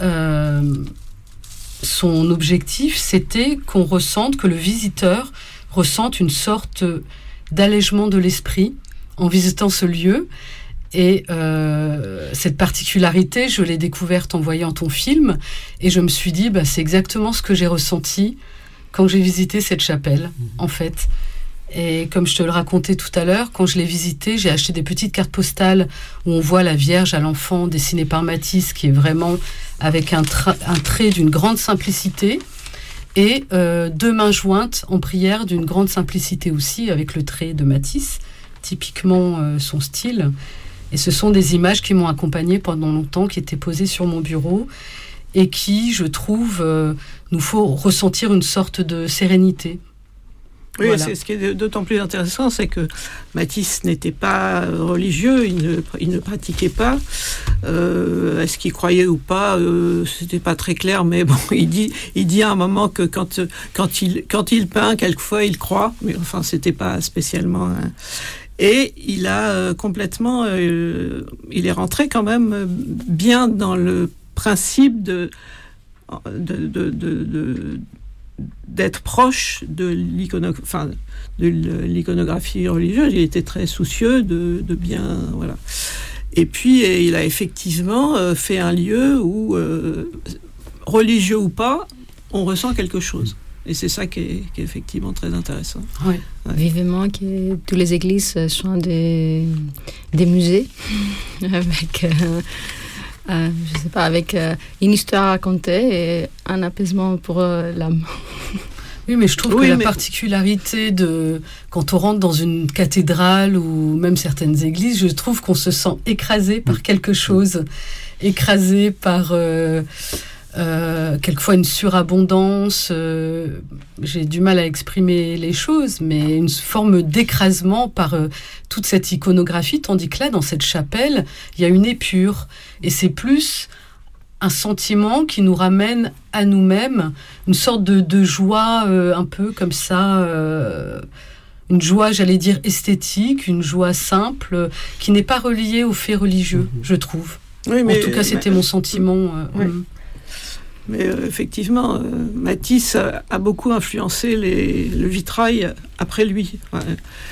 son objectif, c'était que le visiteur ressente une sorte d'allègement de l'esprit en visitant ce lieu. Et cette particularité, je l'ai découverte en voyant ton film, et je me suis dit, c'est exactement ce que j'ai ressenti quand j'ai visité cette chapelle, en fait. Et comme je te le racontais tout à l'heure, quand je l'ai visitée, j'ai acheté des petites cartes postales où on voit la Vierge à l'enfant dessinée par Matisse, qui est vraiment avec un trait d'une grande simplicité, et 2 mains jointes en prière d'une grande simplicité aussi, avec le trait de Matisse, typiquement son style. Et ce sont des images qui m'ont accompagnée pendant longtemps, qui étaient posées sur mon bureau, et qui, je trouve, nous faut ressentir une sorte de sérénité. Oui, Voilà. c'est ce qui est d'autant plus intéressant, c'est que Matisse n'était pas religieux, il ne pratiquait pas. Est-ce qu'il croyait ou pas, c'était pas très clair, mais bon, il dit à un moment que quand il peint, quelquefois il croit, mais enfin c'était pas spécialement. Et il a complètement, il est rentré quand même bien dans le principe d'être proche de l'iconographie religieuse. Il était très soucieux de bien, voilà. Et puis il a effectivement fait un lieu où, religieux ou pas, on ressent quelque chose. Et c'est ça qui est effectivement très intéressant. Oui. Ouais. Vivement que toutes les églises soient des musées avec, je sais pas, avec une histoire à raconter et un apaisement pour l'âme. Oui, mais je trouve que la particularité quand on rentre dans une cathédrale ou même certaines églises, je trouve qu'on se sent écrasé par quelque chose, écrasé par quelquefois une surabondance, j'ai du mal à exprimer les choses, mais une forme d'écrasement par toute cette iconographie, tandis que là, dans cette chapelle, il y a une épure, et c'est plus un sentiment qui nous ramène à nous-mêmes, une sorte de joie un peu comme ça, une joie, j'allais dire, esthétique, une joie simple, qui n'est pas reliée aux faits religieux, je trouve. Oui, mais, en tout cas, c'était mon sentiment. Oui. Mais effectivement, Matisse a beaucoup influencé le vitrail après lui. Enfin,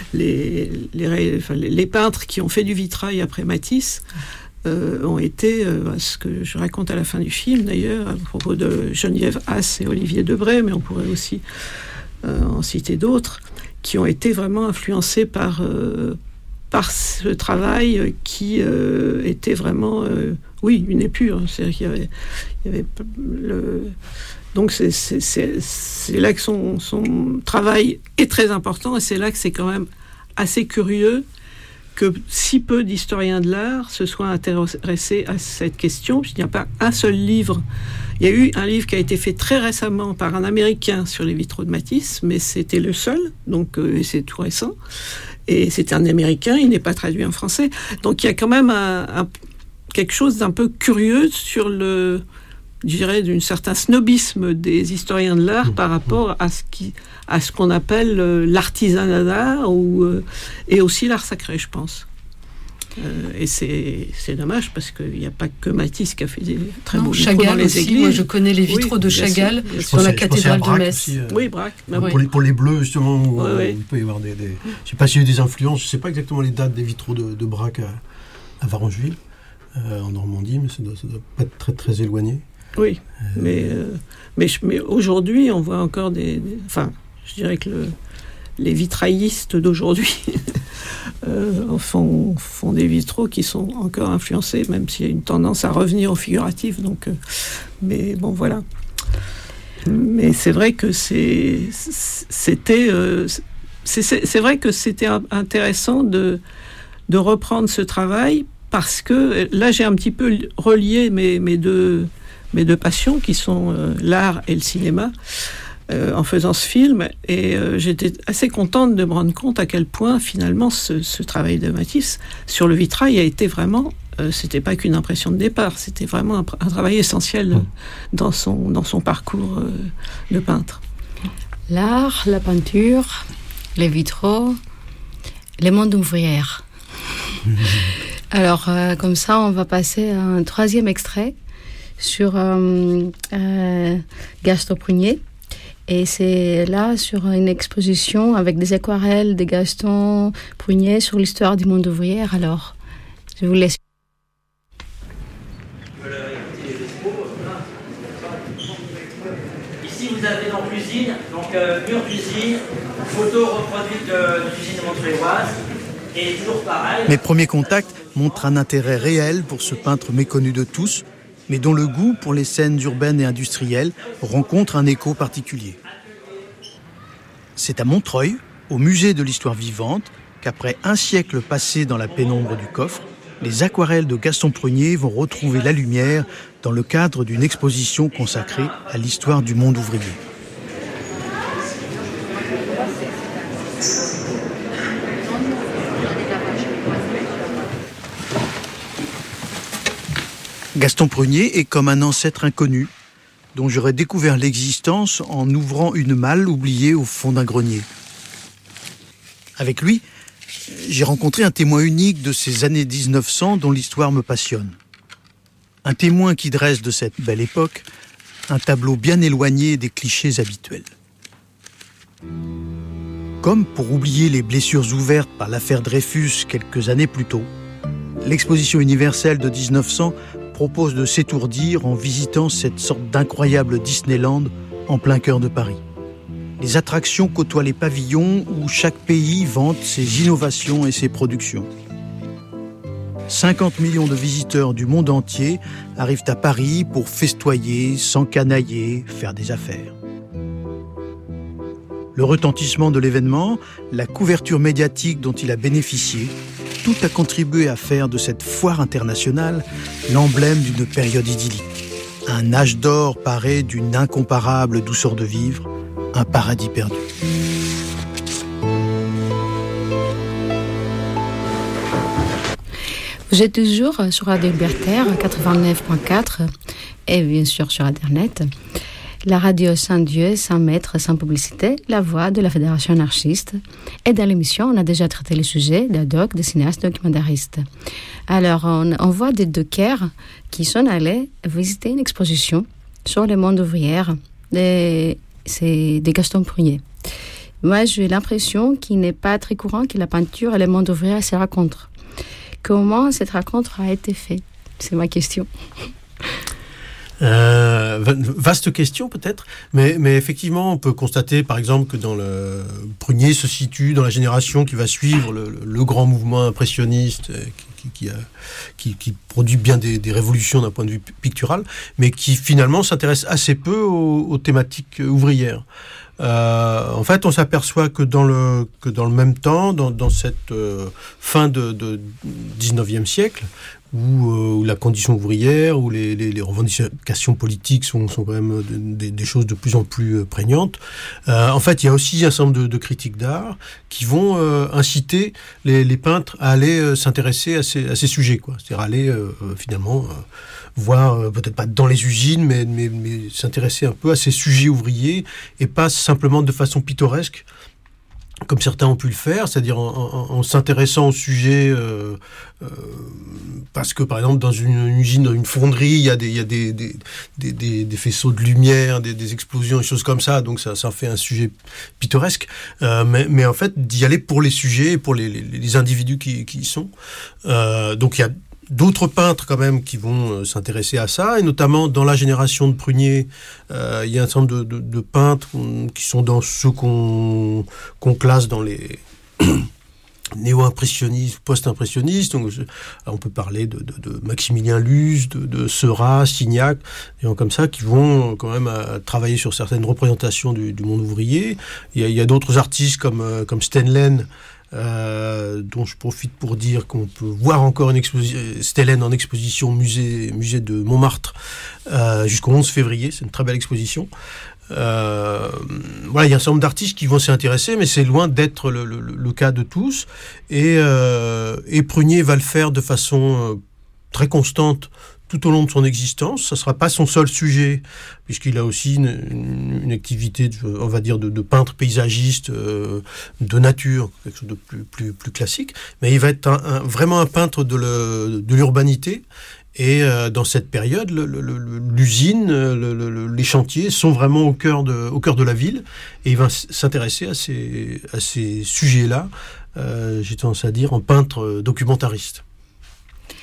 les peintres qui ont fait du vitrail après Matisse ont été, ce que je raconte à la fin du film d'ailleurs, à propos de Geneviève Haas et Olivier Debray, mais on pourrait aussi en citer d'autres, qui ont été vraiment influencés par ce travail qui était vraiment, oui, une épure. C'est-à-dire qu'il y avait donc c'est là que son travail est très important, et c'est là que c'est quand même assez curieux que si peu d'historiens de l'art se soient intéressés à cette question. Il n'y a pas un seul livre. Il y a eu un livre qui a été fait très récemment par un Américain sur les vitraux de Matisse, mais c'était le seul, donc c'est tout récent. Et c'est un Américain, il n'est pas traduit en français. Donc il y a quand même quelque chose d'un peu curieux sur je dirais, d'un certain snobisme des historiens de l'art par rapport à ce qu'on appelle l'artisanat d'art et aussi l'art sacré, je pense. Et c'est dommage parce qu'il n'y a pas que Matisse qui a fait des très beaux vitraux dans les aussi, églises. Moi, je connais les vitraux de Chagall dans la cathédrale de Metz. Aussi, oui, Braque. Pour les bleus, justement, où il peut y avoir des... Je ne sais pas s'il y a eu des influences, je ne sais pas exactement les dates des vitraux de Braque à Varangeville, en Normandie, mais ça doit pas être très, très éloigné. Oui, mais aujourd'hui, on voit encore enfin, je dirais que les vitraillistes d'aujourd'hui font des vitraux qui sont encore influencés, même s'il y a une tendance à revenir au figuratif. Donc, mais bon, voilà. Mais c'est vrai que c'était vrai que c'était intéressant de reprendre ce travail, parce que là, j'ai un petit peu relié mes deux passions, qui sont l'art et le cinéma, en faisant ce film, et j'étais assez contente de me rendre compte à quel point finalement ce travail de Matisse sur le vitrail a été vraiment, c'était pas qu'une impression de départ, c'était vraiment un travail essentiel dans son parcours de peintre. L'art, la peinture, les vitraux, les mondes ouvrières. Alors comme ça, on va passer à un troisième extrait sur Gaston Prunier. Et c'est là sur une exposition avec des aquarelles de Gaston Prunier sur l'histoire du monde ouvrier. Alors, Je vous laisse. Ici, vous avez dans cuisine, donc mur cuisine, photo reproduite de cuisine montreuilloise, et toujours pareil. Mes premiers contacts montrent un intérêt réel pour ce peintre méconnu de tous, mais dont le goût pour les scènes urbaines et industrielles rencontre un écho particulier. C'est à Montreuil, au musée de l'histoire vivante, qu'après un siècle passé dans la pénombre du coffre, les aquarelles de Gaston Prunier vont retrouver la lumière dans le cadre d'une exposition consacrée à l'histoire du monde ouvrier. Gaston Prunier est comme un ancêtre inconnu, dont j'aurais découvert l'existence en ouvrant une malle oubliée au fond d'un grenier. Avec lui, j'ai rencontré un témoin unique de ces années 1900 dont l'histoire me passionne. Un témoin qui dresse de cette belle époque un tableau bien éloigné des clichés habituels. Comme pour oublier les blessures ouvertes par l'affaire Dreyfus quelques années plus tôt, l'exposition universelle de 1900 propose de s'étourdir en visitant cette sorte d'incroyable Disneyland en plein cœur de Paris. Les attractions côtoient les pavillons où chaque pays vante ses innovations et ses productions. 50 millions de visiteurs du monde entier arrivent à Paris pour festoyer, s'encanailler, faire des affaires. Le retentissement de l'événement, la couverture médiatique dont il a bénéficié, tout a contribué à faire de cette foire internationale l'emblème d'une période idyllique. Un âge d'or paré d'une incomparable douceur de vivre, un paradis perdu. Vous êtes toujours sur Radio Libertaire 89.4 et bien sûr sur Internet. La radio sans Dieu, sans maître, sans publicité, la voix de la Fédération anarchiste. Et dans l'émission, on a déjà traité le sujet des docs, des cinéastes documentaristes. Alors, on voit des dockers qui sont allés visiter une exposition sur le monde ouvrier de Gaston Prunier. Moi, j'ai l'impression qu'il n'est pas très courant que la peinture et le monde ouvrier se rencontrent. Comment cette rencontre a été faite ? C'est ma question. Vaste question peut-être, mais effectivement on peut constater par exemple que Prunier se situe dans la génération qui va suivre le grand mouvement impressionniste qui produit bien des révolutions d'un point de vue pictural, mais qui finalement s'intéresse assez peu aux thématiques ouvrières. En fait, on s'aperçoit que dans le même temps, dans cette fin de 19e siècle, où la condition ouvrière, où les revendications politiques sont quand même des choses de plus en plus prégnantes. En fait, il y a aussi un certain nombre de critiques d'art qui vont inciter les peintres à aller s'intéresser à ces sujets, quoi. C'est-à-dire aller finalement voir, peut-être pas dans les usines, mais s'intéresser un peu à ces sujets ouvriers et pas simplement de façon pittoresque, comme certains ont pu le faire, c'est-à-dire en s'intéressant au sujet parce que, par exemple, dans une usine, dans une fonderie, il y a des faisceaux de lumière, des explosions, des choses comme ça, donc ça en fait un sujet pittoresque, mais en fait, d'y aller pour les sujets, pour les individus qui y sont. Donc il y a d'autres peintres quand même qui vont s'intéresser à ça, et notamment dans la génération de Prunier, il y a un certain nombre de peintres qui sont dans ceux qu'on classe dans les néo-impressionnistes, post-impressionnistes. Donc, on peut parler de Maximilien Luz, de Seurat, Signac, des gens comme ça qui vont quand même travailler sur certaines représentations du monde ouvrier. Il y a d'autres artistes comme Stenlen, dont je profite pour dire qu'on peut voir encore Stenlen en exposition au musée de Montmartre jusqu'au 11 février. C'est une très belle exposition. Voilà, il y a un certain nombre d'artistes qui vont s'y intéresser, mais c'est loin d'être le cas de tous. Et Prunier va le faire de façon très constante tout au long de son existence. Ça ne sera pas son seul sujet, puisqu'il a aussi une activité, on va dire, de peintre paysagiste, de nature, quelque chose de plus classique. Mais il va être vraiment un peintre de l'urbanité. Et dans cette période, l'usine, les chantiers sont vraiment au cœur de la ville. Et il va s'intéresser à ces sujets-là, j'ai tendance à dire, en peintre documentariste.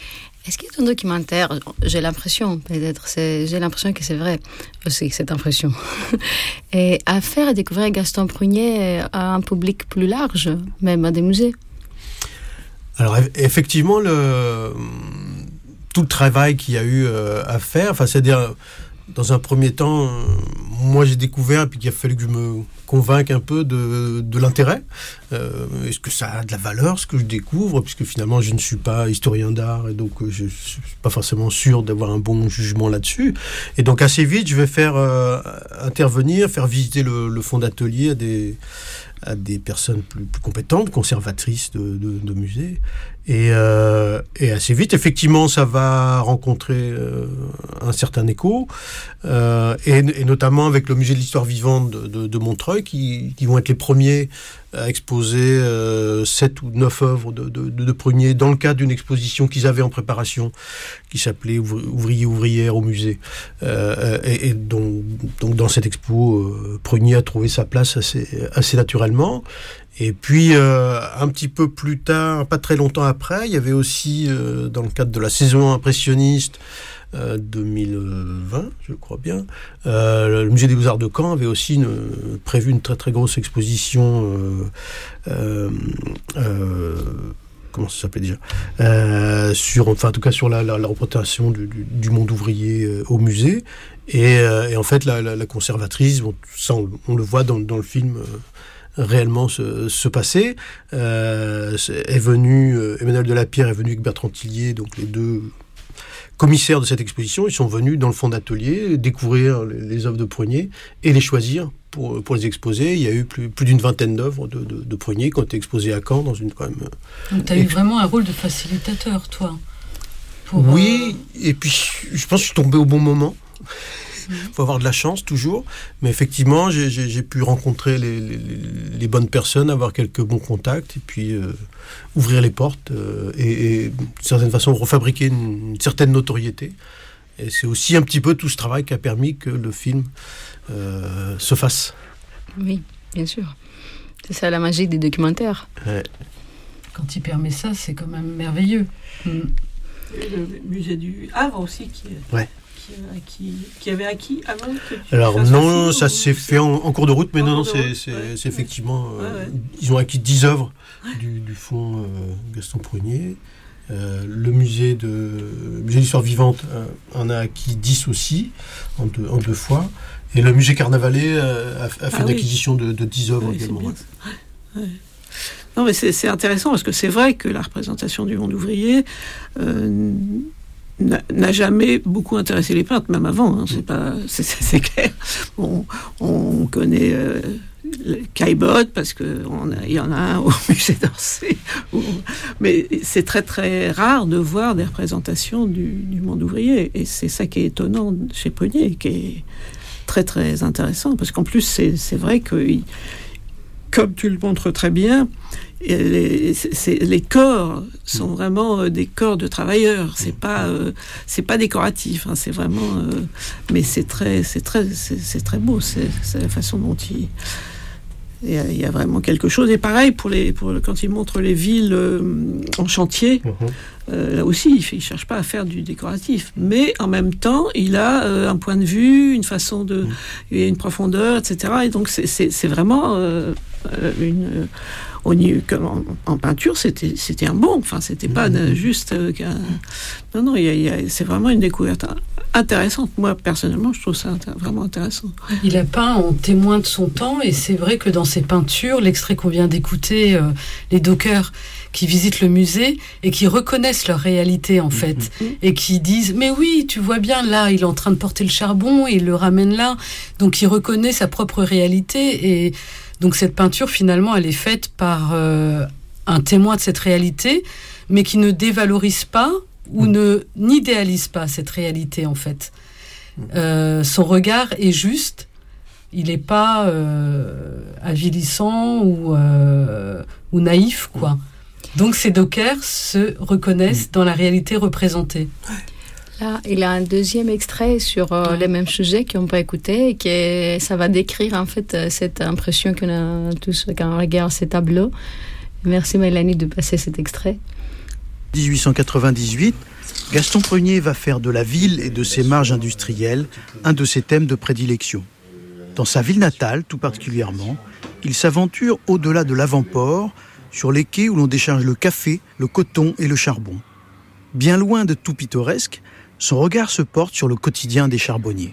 Est-ce qu'il y a un documentaire, j'ai l'impression que c'est vrai aussi, cette impression, et à faire découvrir Gaston Prunier à un public plus large, même à des musées? Alors effectivement, tout le travail qu'il y a eu à faire, c'est-à-dire dans un premier temps, moi j'ai découvert, et puis qu'il a fallu que je me convainque un peu de l'intérêt. Est-ce que ça a de la valeur, ce que je découvre, puisque finalement je ne suis pas historien d'art, et donc je ne suis pas forcément sûr d'avoir un bon jugement là-dessus. Et donc assez vite, je vais faire visiter le fonds d'atelier à des personnes plus compétentes, conservatrices de musées. Et assez vite, effectivement, ça va rencontrer un certain écho, et notamment avec le musée de l'histoire vivante de Montreuil, qui vont être les premiers à exposer 7 ou 9 œuvres de Prunier dans le cadre d'une exposition qu'ils avaient en préparation, qui s'appelait Ouvriers-ouvrières au musée. Et donc dans cette expo, Prunier a trouvé sa place assez naturellement. Et puis, un petit peu plus tard, pas très longtemps après, il y avait aussi, dans le cadre de la saison impressionniste 2020, je crois bien, le musée des Beaux-Arts de Caen avait aussi prévu une très très grosse exposition, comment ça s'appelait déjà, en tout cas sur la représentation du monde ouvrier au musée. Et en fait, la conservatrice, ça on le voit dans le film, réellement se passer. Est venu, Emmanuel Delapierre est venu avec Bertrand Tillier, donc les deux commissaires de cette exposition. Ils sont venus dans le fond d'atelier découvrir les œuvres de Prunier et les choisir pour les exposer. Il y a eu plus d'une vingtaine d'œuvres de Prunier qui ont été exposées à Caen dans une quand même. Donc tu as eu vraiment un rôle de facilitateur, toi. Oui, et puis je pense que je suis tombé au bon moment. Il faut avoir de la chance toujours, mais effectivement j'ai pu rencontrer les bonnes personnes, avoir quelques bons contacts, et puis ouvrir les portes et d'une certaine façon refabriquer une certaine notoriété. Et c'est aussi un petit peu tout ce travail qui a permis que le film se fasse. Oui, bien sûr. C'est ça la magie des documentaires. Ouais. Quand il permet ça, c'est quand même merveilleux. Et le musée du Havre aussi qui avait acquis avant que tu Alors non, ça ou... s'est fait en cours de route, mais non, c'est effectivement... Ils ont acquis 10 œuvres du fonds Gaston Prunier. Le musée d'histoire vivante en a acquis 10 aussi, en deux fois. Et le musée Carnavalet a fait une acquisition de 10 œuvres également. Non, mais c'est intéressant parce que c'est vrai que la représentation du monde ouvrier n'a jamais beaucoup intéressé les peintres, même avant. C'est clair. On connaît Caillebotte parce qu'il y en a un au musée d'Orsay. Mais c'est très très rare de voir des représentations du monde ouvrier. Et c'est ça qui est étonnant chez Prunier, qui est très très intéressant. Parce qu'en plus, c'est vrai que, comme tu le montres très bien, les corps sont vraiment des corps de travailleurs. C'est pas décoratif. C'est vraiment. Mais c'est très beau. C'est la façon dont il y a vraiment quelque chose. Et pareil quand il montre les villes en chantier. Là aussi, il cherche pas à faire du décoratif, mais en même temps, il a un point de vue, une façon une profondeur, etc. Et donc c'est vraiment comme en peinture, c'était un bon. Enfin, c'était pas juste non. C'est vraiment une découverte intéressante. Moi, personnellement, je trouve ça vraiment intéressant. Il a peint en témoin de son temps, et c'est vrai que dans ses peintures, l'extrait qu'on vient d'écouter, les dockers qui visitent le musée et qui reconnaissent leur réalité en fait, et qui disent mais oui, tu vois bien là, il est en train de porter le charbon et il le ramène là, donc il reconnaît sa propre réalité. Et donc cette peinture finalement elle est faite par un témoin de cette réalité, mais qui ne dévalorise pas ou n'idéalise pas cette réalité en fait. Son regard est juste, il n'est pas avilissant ou naïf quoi. Donc ces dockers se reconnaissent dans la réalité représentée. Là, il y a un deuxième extrait sur les mêmes sujets qu'on peut écouter, et que ça va décrire en fait cette impression qu'on a tous quand on regarde ces tableaux. Merci Mélanie de passer cet extrait. 1898, Gaston Prunier va faire de la ville et de ses marges industrielles un de ses thèmes de prédilection. Dans sa ville natale, tout particulièrement, il s'aventure au-delà de l'avant-port, sur les quais où l'on décharge le café, le coton et le charbon. Bien loin de tout pittoresque, son regard se porte sur le quotidien des charbonniers.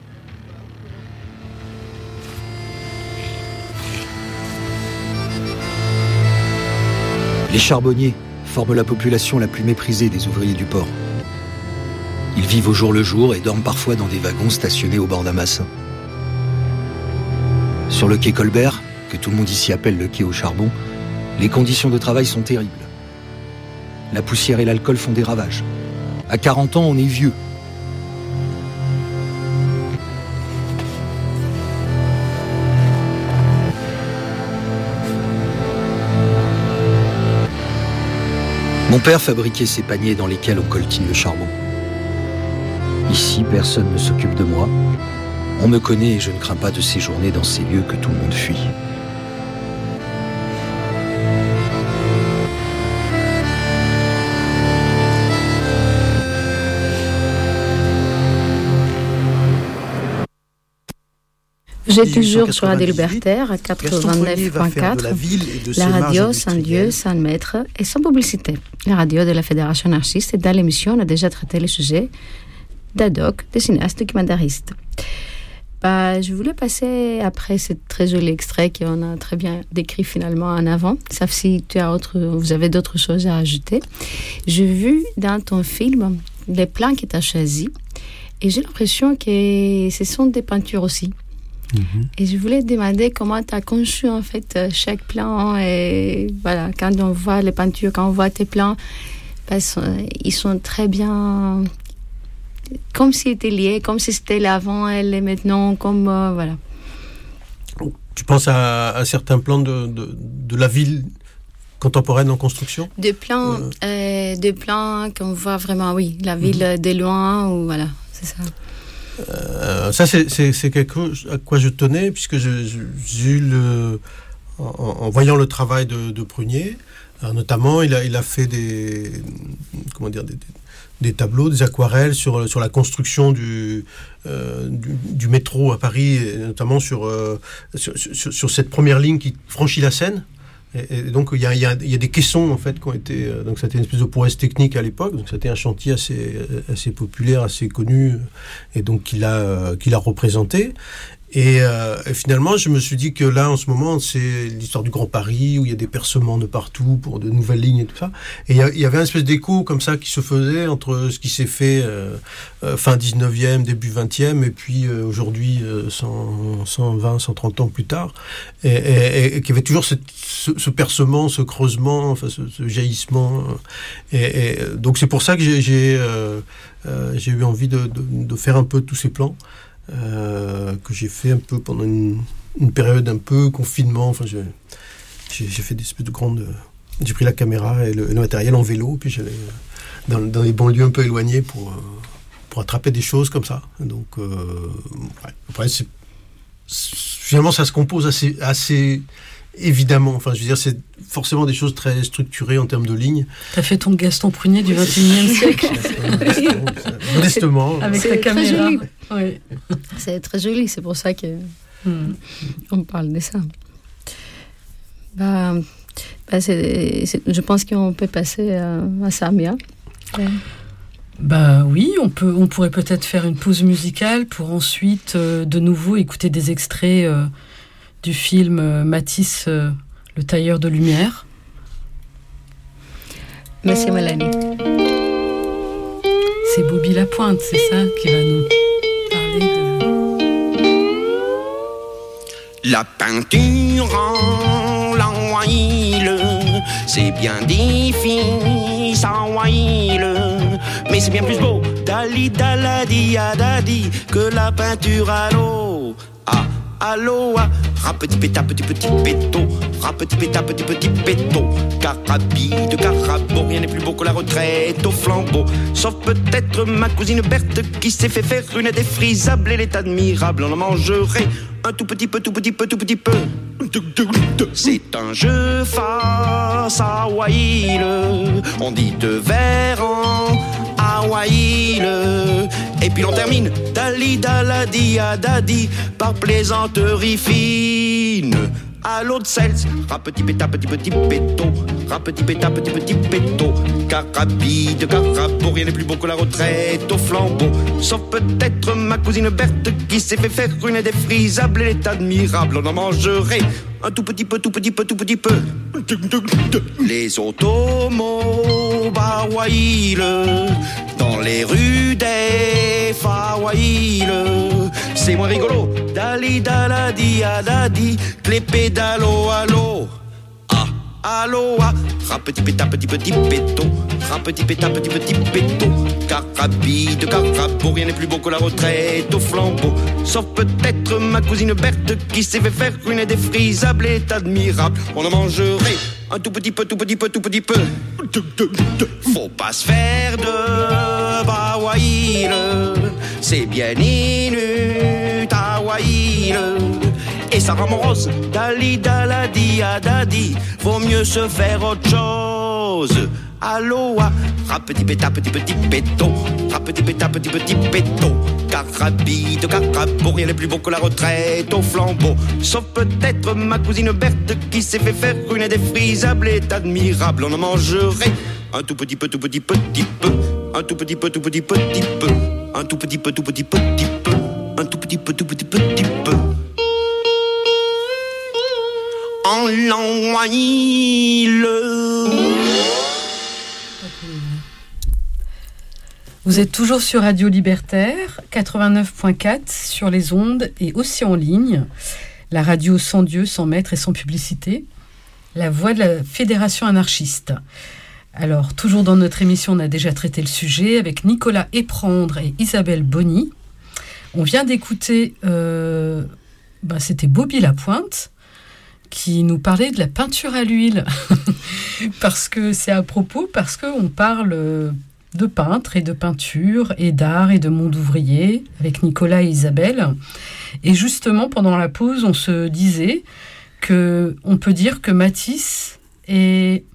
Les charbonniers forment la population la plus méprisée des ouvriers du port. Ils vivent au jour le jour et dorment parfois dans des wagons stationnés au bord d'un bassin. Sur le quai Colbert, que tout le monde ici appelle le quai au charbon, les conditions de travail sont terribles. La poussière et l'alcool font des ravages. À 40 ans, on est vieux. Mon père fabriquait ces paniers dans lesquels on coltine le charbon. Ici, personne ne s'occupe de moi. On me connaît et je ne crains pas de séjourner dans ces lieux que tout le monde fuit. J'ai toujours sur Radio Libertaire, à 89.4, la radio sans Dieu, sans maître et sans publicité. La radio de la Fédération anarchiste, et dans l'émission, on a déjà traité le sujet d'ad hoc, des cinéastes documentaristes. Je voulais passer après ce très joli extrait qu'on a très bien décrit finalement en avant, sauf si vous avez d'autres choses à ajouter. J'ai vu dans ton film les plans que tu as choisis et j'ai l'impression que ce sont des peintures aussi. Et je voulais te demander comment tu as conçu en fait chaque plan et voilà, quand on voit les peintures, quand on voit tes plans, ils sont très bien, comme s'ils étaient liés, comme si c'était l'avant et les maintenant, comme voilà. Tu penses à certains plans de la ville contemporaine en construction ? Des plans qu'on voit vraiment, oui, la ville de loin, ou voilà, c'est ça. Ça, c'est quelque chose à quoi je tenais, puisque j'ai eu en voyant le travail de Prunier, notamment, il a fait des tableaux, des aquarelles sur la construction du métro à Paris, et notamment sur cette première ligne qui franchit la Seine. Et donc il y a des caissons en fait qui ont été, donc c'était une espèce de prouesse technique à l'époque, donc c'était un chantier assez populaire, assez connu, et donc qu'il a représenté. Et finalement, je me suis dit que là, en ce moment, c'est l'histoire du Grand Paris, où il y a des percements de partout pour de nouvelles lignes et tout ça. Et il y avait un espèce d'écho comme ça qui se faisait entre ce qui s'est fait fin 19e, début 20e, et puis aujourd'hui, 120, 130 ans plus tard. Et qu'il y avait toujours ce percement, ce creusement, enfin ce jaillissement. Et donc c'est pour ça que j'ai eu envie de faire un peu tous ces plans. Que j'ai fait un peu pendant une période un peu confinement. Enfin, j'ai fait des espèces de grandes. J'ai pris la caméra et le matériel en vélo, puis j'allais dans les banlieues un peu éloignées pour attraper des choses comme ça. Donc, après, finalement, ça se compose assez évidemment. Enfin, je veux dire, c'est forcément des choses très structurées en termes de lignes. T'as fait ton Gaston Prunier du XXIe siècle. Modestement. Avec ta caméra. Oui. C'est très joli, c'est pour ça que on parle de ça. Je pense qu'on peut passer à Samia. Oui, on pourrait peut-être faire une pause musicale pour ensuite de nouveau écouter des extraits du film Matisse, le tailleur de lumière. Merci Mélanie. C'est Bobby Lapointe, c'est ça qui va nous parler de... La peinture en l'huile, c'est bien difficile en huile, mais c'est bien plus beau Dali daladi adadi que la peinture à l'eau. Ah, à l'eau, ah, petit péta, petit péto, petit péta, petit péto. Carabide, carabo, rien n'est plus beau que la retraite au flambeau. Sauf peut-être ma cousine Berthe qui s'est fait faire une défrisable. Elle est admirable, on en mangerait un tout petit peu, tout petit peu, tout petit peu. C'est un jeu face à Hawaï, on dit de vers en Hawaï. Et puis l'on termine dali daladi adadi par plaisanterie fine. À l'autre celle, petit péta, petit péto, petit péta, petit péto, carabide, carabo, rien n'est plus beau que la retraite au flambeau. Sauf peut-être ma cousine Berthe qui s'est fait faire une défrisable. Elle est admirable, on en mangerait un tout petit peu, tout petit peu, tout petit peu. Les automobiles dans les rues des Hawaï, c'est moins rigolo. Dali daladi adadi, les pédalos allo. Ah, allo, ah. Petit péta, petit péto. Petit péta, petit péto. Carabide, carabo, rien n'est plus beau que la retraite au flambeau. Sauf peut-être ma cousine Berthe qui s'est fait faire une défrisable. Est admirable, on en mangerait un tout petit peu, tout petit peu, tout petit peu. Faut pas se faire de Hawaï, c'est bien Hawaï, et ça rend morose. Dali daladi adadi, vaut mieux se faire autre chose. Aloha, petit péta, petit péto, petit péta, petit péto, carabide, carabo, rien n'est plus beau que la retraite au flambeau. Sauf peut-être ma cousine Berthe qui s'est fait faire une défrisable. Est admirable, on en mangerait un tout petit peu, tout petit peu, un tout petit peu, tout petit peu, un tout petit peu, tout petit peu, un tout petit peu, tout petit peu. En l'envoie-le. Vous êtes toujours sur Radio Libertaire, 89.4 sur les ondes et aussi en ligne. La radio sans Dieu, sans maître et sans publicité. La voix de la Fédération anarchiste. Alors, toujours dans notre émission, on a déjà traité le sujet avec Nicolas Éprendre et Isabelle Bonny. On vient d'écouter, c'était Bobby Lapointe, qui nous parlait de la peinture à l'huile. Parce qu'on parle de peintres et de peinture et d'art et de monde ouvrier avec Nicolas et Isabelle. Et justement, pendant la pause, on se disait qu'on peut dire que Matisse et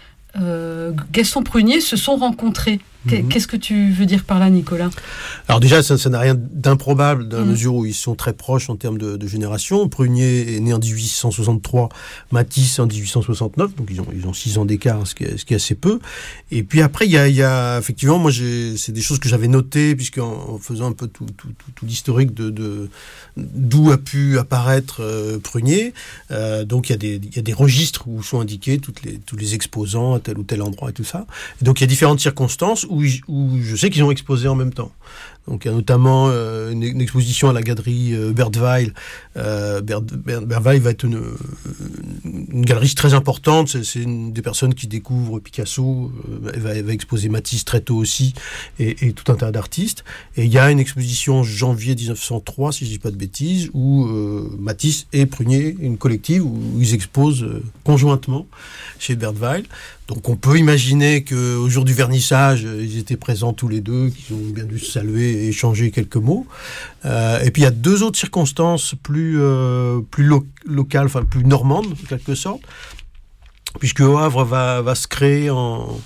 Gaston Prunier se sont rencontrés. Qu'est-ce que tu veux dire par là, Nicolas ? Alors déjà, ça n'a rien d'improbable dans la mesure où ils sont très proches en termes de génération. Prunier est né en 1863, Matisse en 1869, donc ils ont 6 ans d'écart, ce qui est assez peu. Et puis après, il y a effectivement, moi c'est des choses que j'avais notées, puisqu'en faisant un peu tout l'historique d'où a pu apparaître Prunier. Donc il y a des registres où sont indiqués tous les exposants à tel ou tel endroit et tout ça. Et donc il y a différentes circonstances où je sais qu'ils ont exposé en même temps. Donc il y a notamment une exposition à la galerie Bertweil. Bertweil va être une galerie très importante. C'est une des personnes qui découvre Picasso. Elle va exposer Matisse très tôt aussi et tout un tas d'artistes. Et il y a une exposition en janvier 1903, si je dis pas de bêtises, où Matisse et Prunier, une collective, où ils exposent conjointement chez Bertweil. Donc on peut imaginer qu'au jour du vernissage, ils étaient présents tous les deux, qu'ils ont bien dû se saluer et échanger quelques mots. Et puis il y a 2 autres circonstances plus locales, enfin plus normandes en quelque sorte, puisque au Havre va se créer en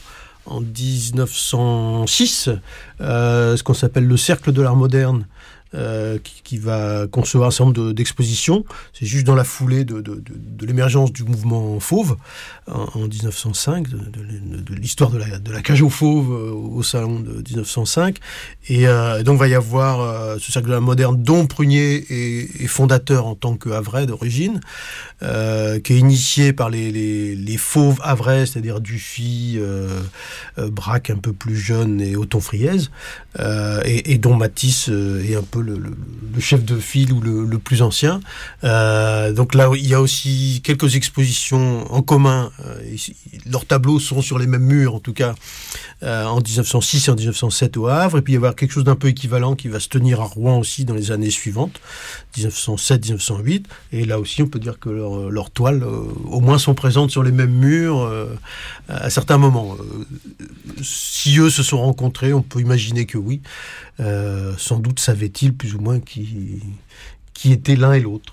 1906 ce qu'on s'appelle le Cercle de l'Art Moderne, qui va concevoir un certain nombre d'expositions. C'est juste dans la foulée de l'émergence du mouvement Fauve en 1905, de l'histoire de la cage aux fauves au salon de 1905. Et donc va y avoir ce cercle de l'art moderne dont Prunier est fondateur en tant que havrais d'origine, qui est initié par les fauves havrais, c'est-à-dire Dufy, Braque un peu plus jeune et Othon Friez, et dont Matisse est un peu peu le chef de file ou le plus ancien. Donc là, il y a aussi quelques expositions en commun. Leurs tableaux sont sur les mêmes murs, en tout cas, en 1906 et en 1907 au Havre. Et puis il va y avoir quelque chose d'un peu équivalent qui va se tenir à Rouen aussi dans les années suivantes, 1907-1908. Et là aussi, on peut dire que leurs toiles, au moins, sont présentes sur les mêmes murs à certains moments. Si eux se sont rencontrés, on peut imaginer que oui. Sans doute savaient-ils plus ou moins qui étaient l'un et l'autre.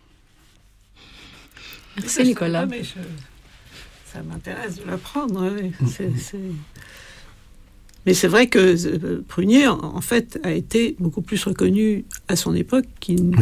Merci Nicolas. Ça m'intéresse de l'apprendre. Oui. Mais c'est vrai que Prunier, en fait, a été beaucoup plus reconnu à son époque qu'il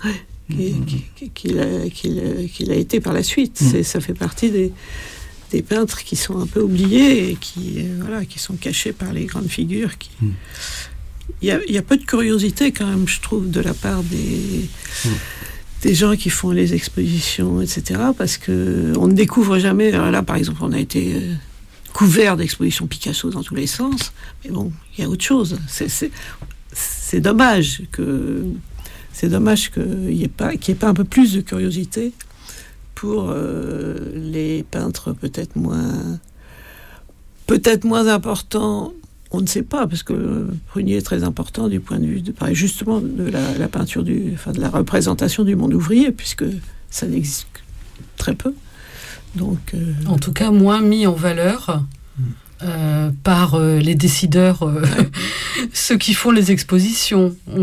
a été par la suite. Ça fait partie des peintres qui sont un peu oubliés et qui sont cachés par les grandes figures. Il y a peu de curiosité quand même, je trouve, de la part des gens qui font les expositions, etc. Parce qu'on ne découvre jamais. Alors là, par exemple, on a été couvert d'expositions Picasso dans tous les sens. Mais bon, il y a autre chose. C'est dommage qu'il n'y ait pas un peu plus de curiosité pour les peintres peut-être moins importants. On ne sait pas, parce que Prunier est très important du point de vue justement de la peinture de la représentation du monde ouvrier, puisque ça n'existe que très peu. Donc, en tout cas, moins mis en valeur par les décideurs, ceux qui font les expositions. On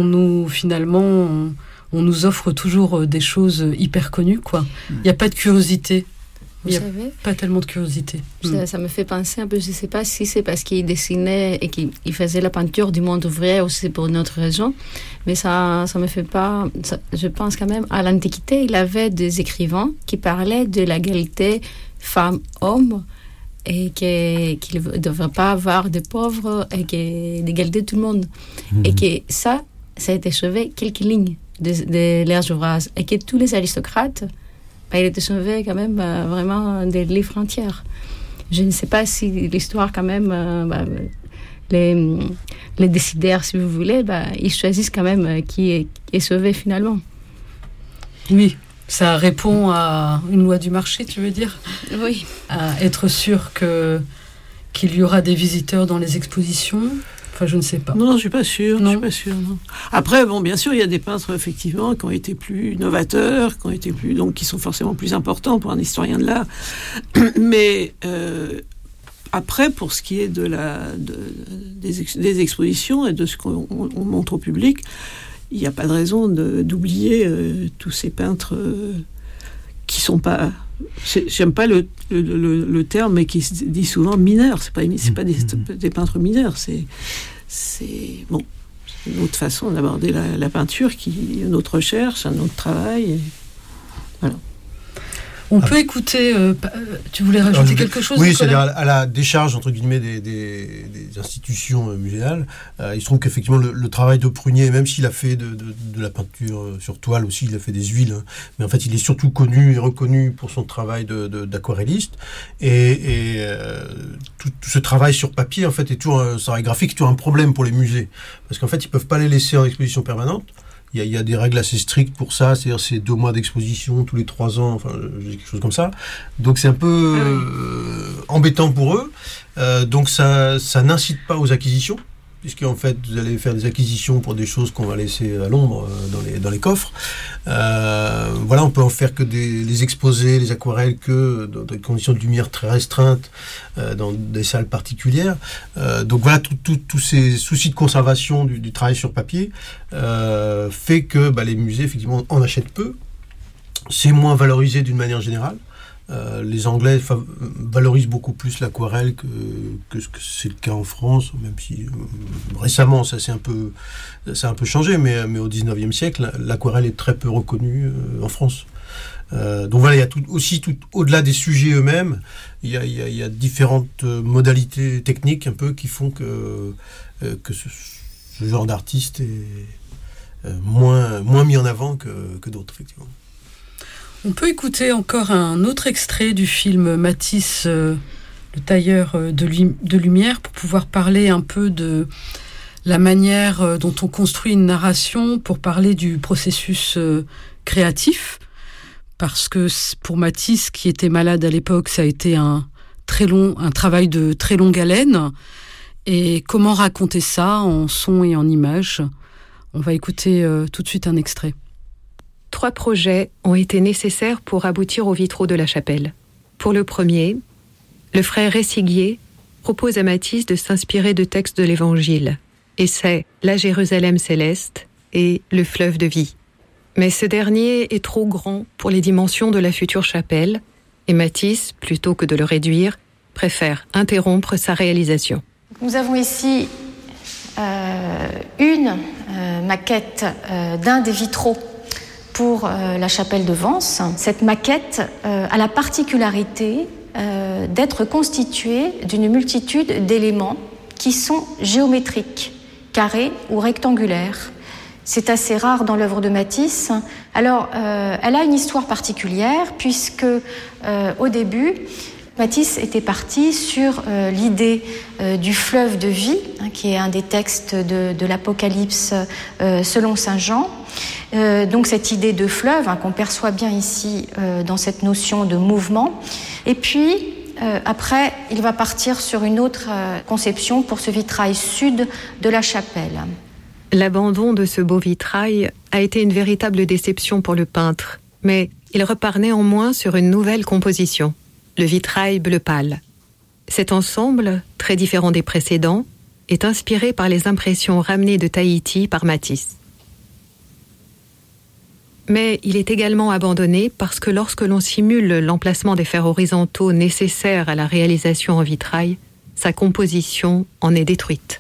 nous offre toujours des choses hyper connues, quoi. Il n'y a pas de curiosité. Il n'y a pas tellement de curiosité. Ça me fait penser un peu, je ne sais pas si c'est parce qu'il dessinait et qu'il faisait la peinture du monde ouvrier ou c'est pour une autre raison, mais ça me fait pas... je pense quand même, à l'Antiquité, il avait des écrivains qui parlaient de l'égalité femmes-hommes et qu'il ne devrait pas avoir de pauvres et d'égalité de tout le monde. Et que ça a été sauvé quelques lignes de leurs ouvrages. Et que tous les aristocrates... il était sauvé quand même vraiment des livres entiers. Je ne sais pas si l'histoire quand même, les décideurs, si vous voulez, ils choisissent quand même qui est sauvé finalement. Oui, ça répond à une loi du marché, tu veux dire ? Oui. À être sûr qu'il y aura des visiteurs dans les expositions. Enfin, je ne sais pas. Non, je suis pas sûre. Non. Après, bon, bien sûr, il y a des peintres effectivement qui ont été plus novateurs, qui sont forcément plus importants pour un historien de l'art. Mais après, pour ce qui est des expositions et de ce qu'on montre au public, il n'y a pas de raison d'oublier tous ces peintres qui sont pas. J'aime pas le terme, mais qui se dit souvent mineurs. C'est pas des peintres mineurs. C'est bon, c'est une autre façon d'aborder la peinture, une autre recherche, un autre travail. Et voilà. On peut écouter. Tu voulais rajouter quelque chose ? Oui, c'est-à-dire à la décharge entre guillemets des institutions muséales. Il se trouve qu'effectivement le travail de Prunier, même s'il a fait de la peinture sur toile aussi, il a fait des huiles, mais en fait il est surtout connu et reconnu pour son travail d'aquarelliste. Et tout ce travail sur papier, en fait, ce travail graphique est toujours un problème pour les musées, parce qu'en fait ils peuvent pas les laisser en exposition permanente. Il y a des règles assez strictes pour ça, c'est-à-dire c'est 2 mois d'exposition tous les 3 ans, enfin quelque chose comme ça. Donc c'est un peu embêtant pour eux. Donc ça n'incite pas aux acquisitions, puisqu'en fait vous allez faire des acquisitions pour des choses qu'on va laisser à l'ombre dans les coffres. Voilà, on peut en faire que les exposés, les aquarelles, que dans des conditions de lumière très restreintes, dans des salles particulières. Donc voilà, tous ces soucis de conservation du travail sur papier fait que les musées effectivement en achètent peu. C'est moins valorisé d'une manière générale. Les Anglais valorisent beaucoup plus l'aquarelle que ce que c'est le cas en France, même si récemment ça a un peu changé, mais au 19e siècle, l'aquarelle est très peu reconnue en France. Donc voilà, il y a tout au-delà des sujets eux-mêmes, il y a différentes modalités techniques un peu qui font que ce genre d'artiste est moins mis en avant que d'autres, effectivement. On peut écouter encore un autre extrait du film Matisse, le tailleur de lumière, pour pouvoir parler un peu de la manière dont on construit une narration pour parler du processus créatif, parce que pour Matisse, qui était malade à l'époque, ça a été un travail de très longue haleine. Et comment raconter ça en son et en images ? On va écouter tout de suite un extrait. 3 projets ont été nécessaires pour aboutir aux vitraux de la chapelle. Pour le premier, le frère Rességuier propose à Matisse de s'inspirer de textes de l'Évangile, et c'est la Jérusalem céleste et le fleuve de vie. Mais ce dernier est trop grand pour les dimensions de la future chapelle, et Matisse, plutôt que de le réduire, préfère interrompre sa réalisation. Nous avons ici une maquette d'un des vitraux pour la chapelle de Vence. Cette maquette a la particularité d'être constituée d'une multitude d'éléments qui sont géométriques, carrés ou rectangulaires. C'est assez rare dans l'œuvre de Matisse. Alors, elle a une histoire particulière puisque, au début, Matisse était parti sur l'idée du fleuve de vie, qui est un des textes de l'Apocalypse selon saint Jean. Donc cette idée de fleuve qu'on perçoit bien ici dans cette notion de mouvement. Et puis, après, il va partir sur une autre conception pour ce vitrail sud de la chapelle. L'abandon de ce beau vitrail a été une véritable déception pour le peintre, mais il repart néanmoins sur une nouvelle composition, le vitrail bleu pâle. Cet ensemble, très différent des précédents, est inspiré par les impressions ramenées de Tahiti par Matisse. Mais il est également abandonné parce que lorsque l'on simule l'emplacement des fers horizontaux nécessaires à la réalisation en vitrail, sa composition en est détruite.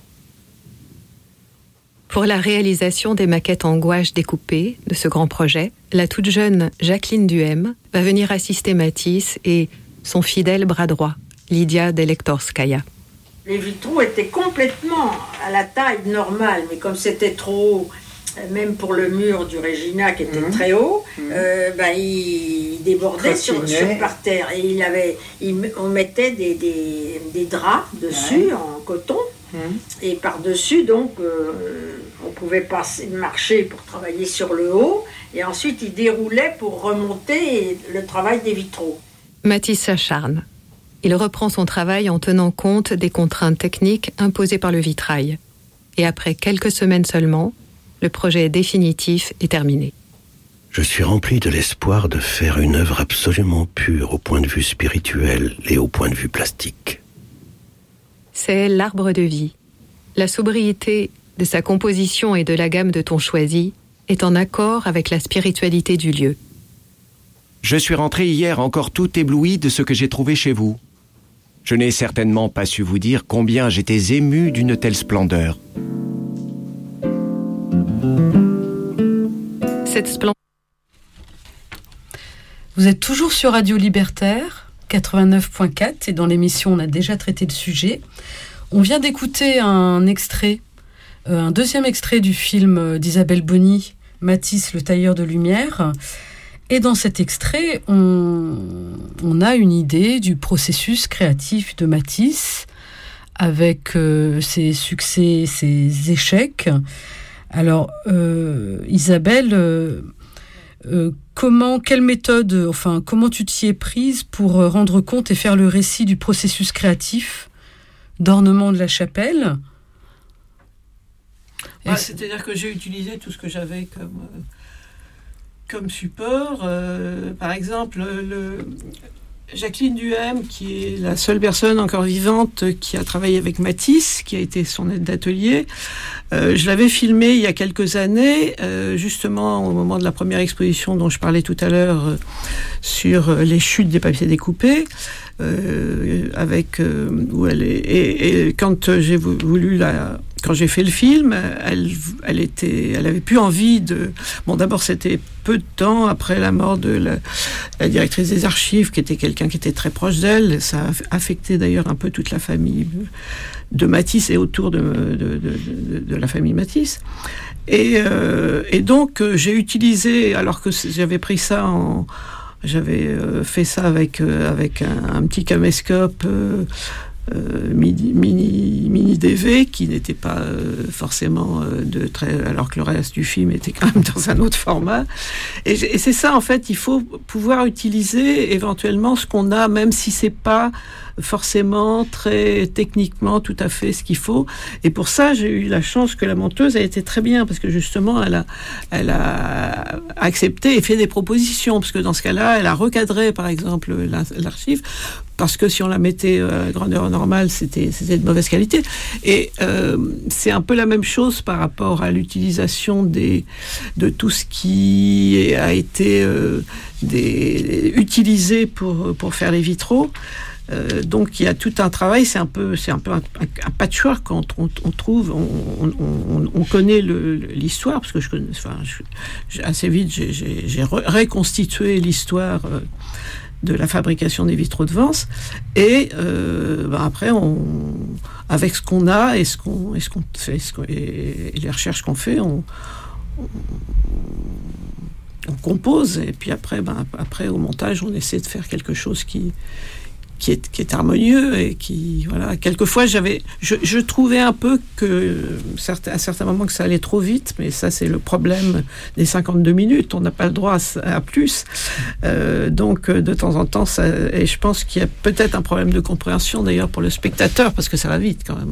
Pour la réalisation des maquettes en gouache découpées de ce grand projet, la toute jeune Jacqueline Duhem va venir assister Matisse et son fidèle bras droit, Lydia Delektorskaya. Les vitraux étaient complètement à la taille normale, mais comme c'était trop haut, même pour le mur du Regina qui était très haut, il débordait sur par terre. Et on mettait des draps dessus en coton. Et par-dessus, donc, on pouvait marcher pour travailler sur le haut, et ensuite il déroulait pour remonter le travail des vitraux. Matisse s'acharne. Il reprend son travail en tenant compte des contraintes techniques imposées par le vitrail. Et après quelques semaines seulement, le projet définitif est terminé. Je suis rempli de l'espoir de faire une œuvre absolument pure au point de vue spirituel et au point de vue plastique. C'est l'arbre de vie. La sobriété de sa composition et de la gamme de tons choisis est en accord avec la spiritualité du lieu. Je suis rentré hier encore tout ébloui de ce que j'ai trouvé chez vous. Je n'ai certainement pas su vous dire combien j'étais ému d'une telle splendeur. Cette splendeur. Vous êtes toujours sur Radio Libertaire 89.4 et dans l'émission on a déjà traité le sujet. On vient d'écouter un deuxième extrait du film d'Isabelle Bonny, Matisse, le tailleur de lumière. Et dans cet extrait, on a une idée du processus créatif de Matisse avec ses succès, ses échecs. Alors, Isabelle, quelle méthode, comment tu t'y es prise pour rendre compte et faire le récit du processus créatif d'ornement de la chapelle ? C'est-à-dire que j'ai utilisé tout ce que j'avais comme support. Par exemple, Jacqueline Duhem, qui est la seule personne encore vivante qui a travaillé avec Matisse, qui a été son aide d'atelier. Je l'avais filmée il y a quelques années, justement au moment de la première exposition dont je parlais tout à l'heure sur les chutes des papiers découpés, où elle est. Et quand j'ai voulu quand j'ai fait le film, elle avait plus envie de. Bon, d'abord, c'était peu de temps après la mort de la directrice des archives, qui était quelqu'un qui était très proche d'elle. Ça a affecté d'ailleurs un peu toute la famille de Matisse et autour de la famille Matisse. Et donc, j'ai utilisé, alors que j'avais pris ça j'avais fait ça avec un petit caméscope mini DV qui n'était pas forcément de très, alors que le reste du film était quand même dans un autre format. Et c'est ça, en fait, il faut pouvoir utiliser éventuellement ce qu'on a, même si c'est pas forcément très techniquement tout à fait ce qu'il faut. Et pour ça, j'ai eu la chance que la monteuse a été très bien, parce que justement, elle a accepté et fait des propositions, parce que dans ce cas-là, elle a recadré, par exemple, l'archive, parce que si on la mettait à grandeur normale, c'était de mauvaise qualité. Et c'est un peu la même chose par rapport à l'utilisation de tout ce qui a été utilisé pour faire les vitraux. Donc il y a tout un travail, c'est un peu un patchwork quand on trouve, on connaît l'histoire, parce que assez vite j'ai reconstitué l'histoire de la fabrication des vitraux de Vence, et après avec ce qu'on a et ce qu'on fait et les recherches qu'on fait, on compose, et puis après au montage on essaie de faire quelque chose qui est harmonieux, et qui, voilà, quelquefois je trouvais un peu à certains moments que ça allait trop vite, mais ça c'est le problème des 52 minutes, on n'a pas le droit à plus, donc de temps en temps et je pense qu'il y a peut-être un problème de compréhension d'ailleurs pour le spectateur, parce que ça va vite quand même,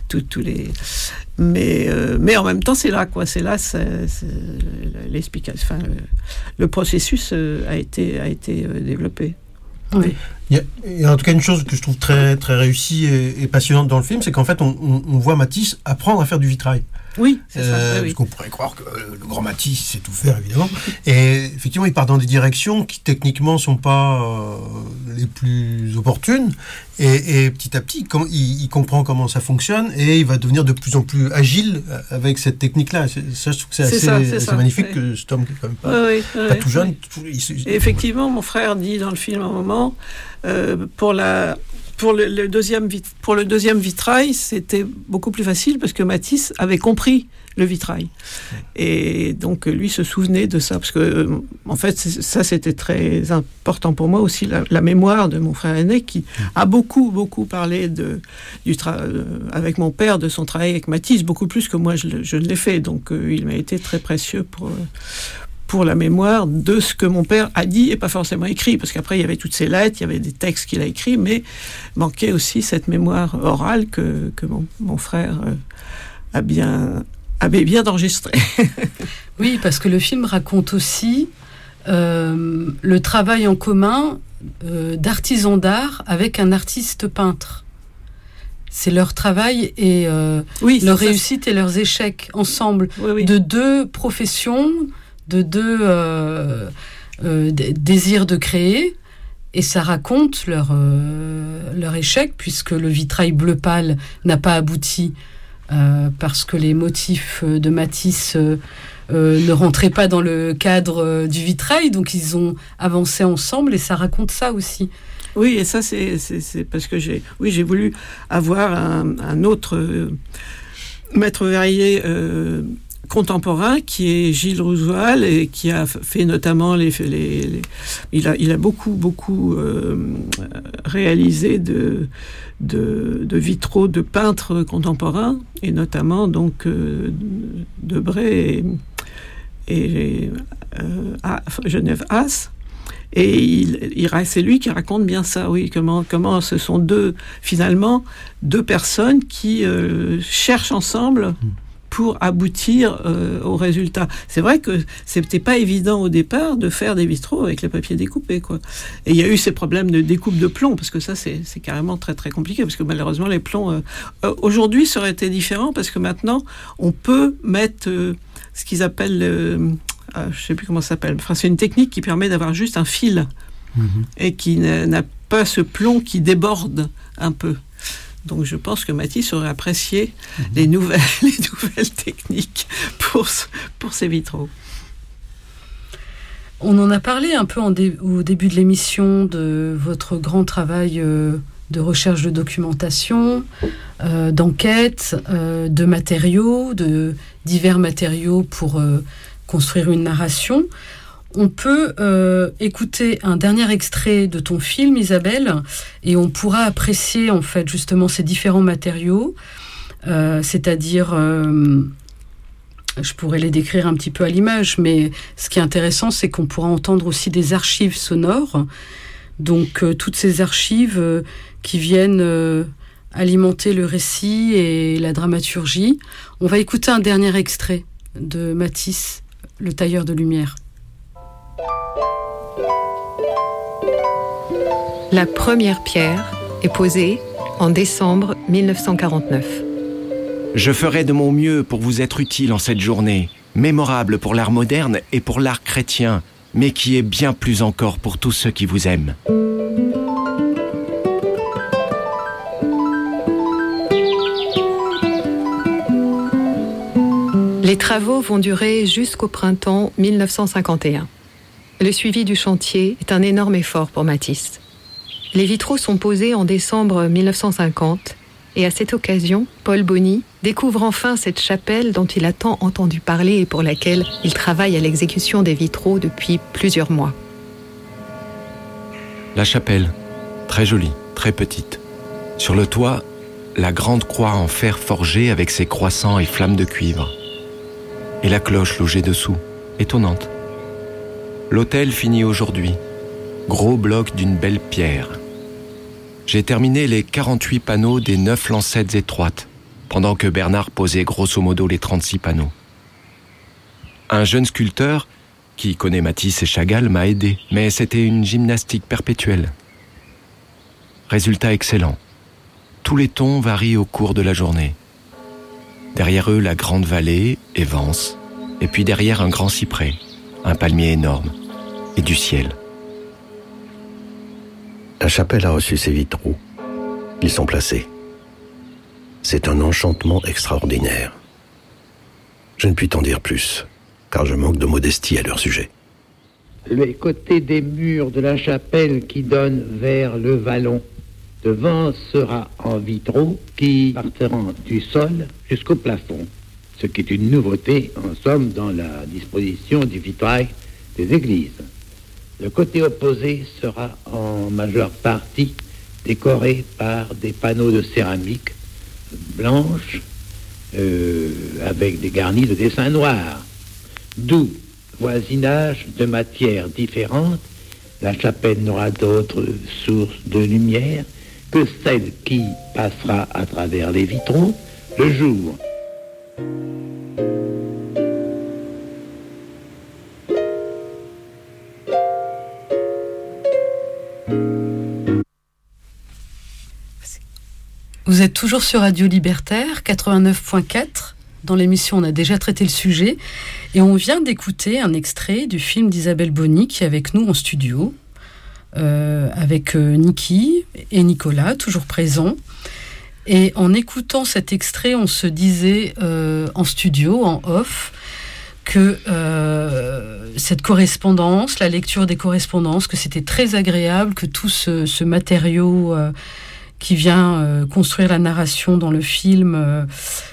mais en même temps c'est là l'explication, le processus a été développé. Oui. Il y a en tout cas une chose que je trouve très, très réussie et passionnante dans le film, c'est qu'en fait on voit Matisse apprendre à faire du vitrail. Oui, c'est ça. Oui. Parce qu'on pourrait croire que le grand Matisse sait tout faire, évidemment. Et effectivement, il part dans des directions qui techniquement sont pas les plus opportunes. Et petit à petit, il comprend comment ça fonctionne, et il va devenir de plus en plus agile avec cette technique-là. Ça, je trouve que c'est assez magnifique, que cet homme qui est quand même pas tout jeune. Et effectivement, mon frère dit dans le film à un moment, pour le deuxième vitrail, c'était beaucoup plus facile parce que Matisse avait compris le vitrail. Et donc, lui se souvenait de ça, parce que, en fait, ça, c'était très important pour moi aussi, la mémoire de mon frère aîné, qui a beaucoup, beaucoup parlé avec mon père de son travail avec Matisse, beaucoup plus que moi, je ne l'ai fait. Donc, il m'a été très précieux pour la mémoire de ce que mon père a dit et pas forcément écrit, parce qu'après il y avait toutes ces lettres, il y avait des textes qu'il a écrits, mais manquait aussi cette mémoire orale que mon frère avait bien enregistrée. Oui, parce que le film raconte aussi le travail en commun d'artisans d'art avec un artiste peintre. C'est leur travail et leur réussite et leurs échecs ensemble, de deux professions, de deux désirs de créer, et ça raconte leur échec, puisque le vitrail bleu pâle n'a pas abouti parce que les motifs de Matisse ne rentraient pas dans le cadre du vitrail, donc ils ont avancé ensemble, et ça raconte ça aussi. Oui, et ça c'est parce que j'ai voulu avoir un autre maître verrier contemporain, qui est Gilles Rouzoal, et qui a fait notamment il a beaucoup réalisé de vitraux de peintres contemporains, et notamment donc Debray et Genève Haas. Et c'est lui qui raconte bien ça, oui, comment ce sont deux personnes qui cherchent ensemble pour aboutir au résultat. C'est vrai que c'était pas évident au départ de faire des vitraux avec les papiers découpés, quoi. Et il y a eu ces problèmes de découpe de plomb, parce que ça c'est carrément très très compliqué, parce que malheureusement les plombs aujourd'hui ça aurait été différent, parce que maintenant on peut mettre ce qu'ils appellent je sais plus comment ça s'appelle. Enfin, c'est une technique qui permet d'avoir juste un fil et qui n'a pas ce plomb qui déborde un peu. Donc je pense que Matisse aurait apprécié les nouvelles techniques pour ses vitraux. On en a parlé un peu au début de l'émission de votre grand travail de recherche de documentation, d'enquête, de matériaux, de divers matériaux pour construire une narration. On peut écouter un dernier extrait de ton film, Isabelle, et on pourra apprécier en fait justement ces différents matériaux, c'est-à-dire, je pourrais les décrire un petit peu à l'image, mais ce qui est intéressant, c'est qu'on pourra entendre aussi des archives sonores, donc toutes ces archives qui viennent alimenter le récit et la dramaturgie. On va écouter un dernier extrait de Matisse, Le tailleur de lumière. La première pierre est posée en décembre 1949. Je ferai de mon mieux pour vous être utile en cette journée, mémorable pour l'art moderne et pour l'art chrétien, mais qui est bien plus encore pour tous ceux qui vous aiment. Les travaux vont durer jusqu'au printemps 1951. Le suivi du chantier est un énorme effort pour Matisse. Les vitraux sont posés en décembre 1950 et à cette occasion, Paul Boni découvre enfin cette chapelle dont il a tant entendu parler et pour laquelle il travaille à l'exécution des vitraux depuis plusieurs mois. La chapelle, très jolie, très petite. Sur le toit, la grande croix en fer forgé avec ses croissants et flammes de cuivre. Et la cloche logée dessous, étonnante. L'autel finit aujourd'hui, gros bloc d'une belle pierre. J'ai terminé les 48 panneaux des 9 lancettes étroites, pendant que Bernard posait grosso modo les 36 panneaux. Un jeune sculpteur, qui connaît Matisse et Chagall, m'a aidé, mais c'était une gymnastique perpétuelle. Résultat excellent. Tous les tons varient au cours de la journée. Derrière eux, la grande vallée et Vence, et puis derrière un grand cyprès, un palmier énorme, et du ciel. La chapelle a reçu ses vitraux. Ils sont placés. C'est un enchantement extraordinaire. Je ne puis t'en dire plus, car je manque de modestie à leur sujet. Les côtés des murs de la chapelle qui donnent vers le vallon devant sera en vitraux qui partiront du sol jusqu'au plafond, ce qui est une nouveauté, en somme, dans la disposition du vitrail des églises. Le côté opposé sera en majeure partie décoré par des panneaux de céramique blanche avec des garnis de dessins noirs. D'où voisinage de matières différentes. La chapelle n'aura d'autre source de lumière que celle qui passera à travers les vitraux le jour. Vous êtes toujours sur Radio Libertaire, 89.4. Dans l'émission, on a déjà traité le sujet. Et on vient d'écouter un extrait du film d'Isabelle Boni qui est avec nous en studio. Avec Niki et Nicolas, toujours présents. Et en écoutant cet extrait, on se disait en studio, en off, que cette correspondance, la lecture des correspondances, que c'était très agréable, que tout ce matériau qui vient construire la narration dans le film,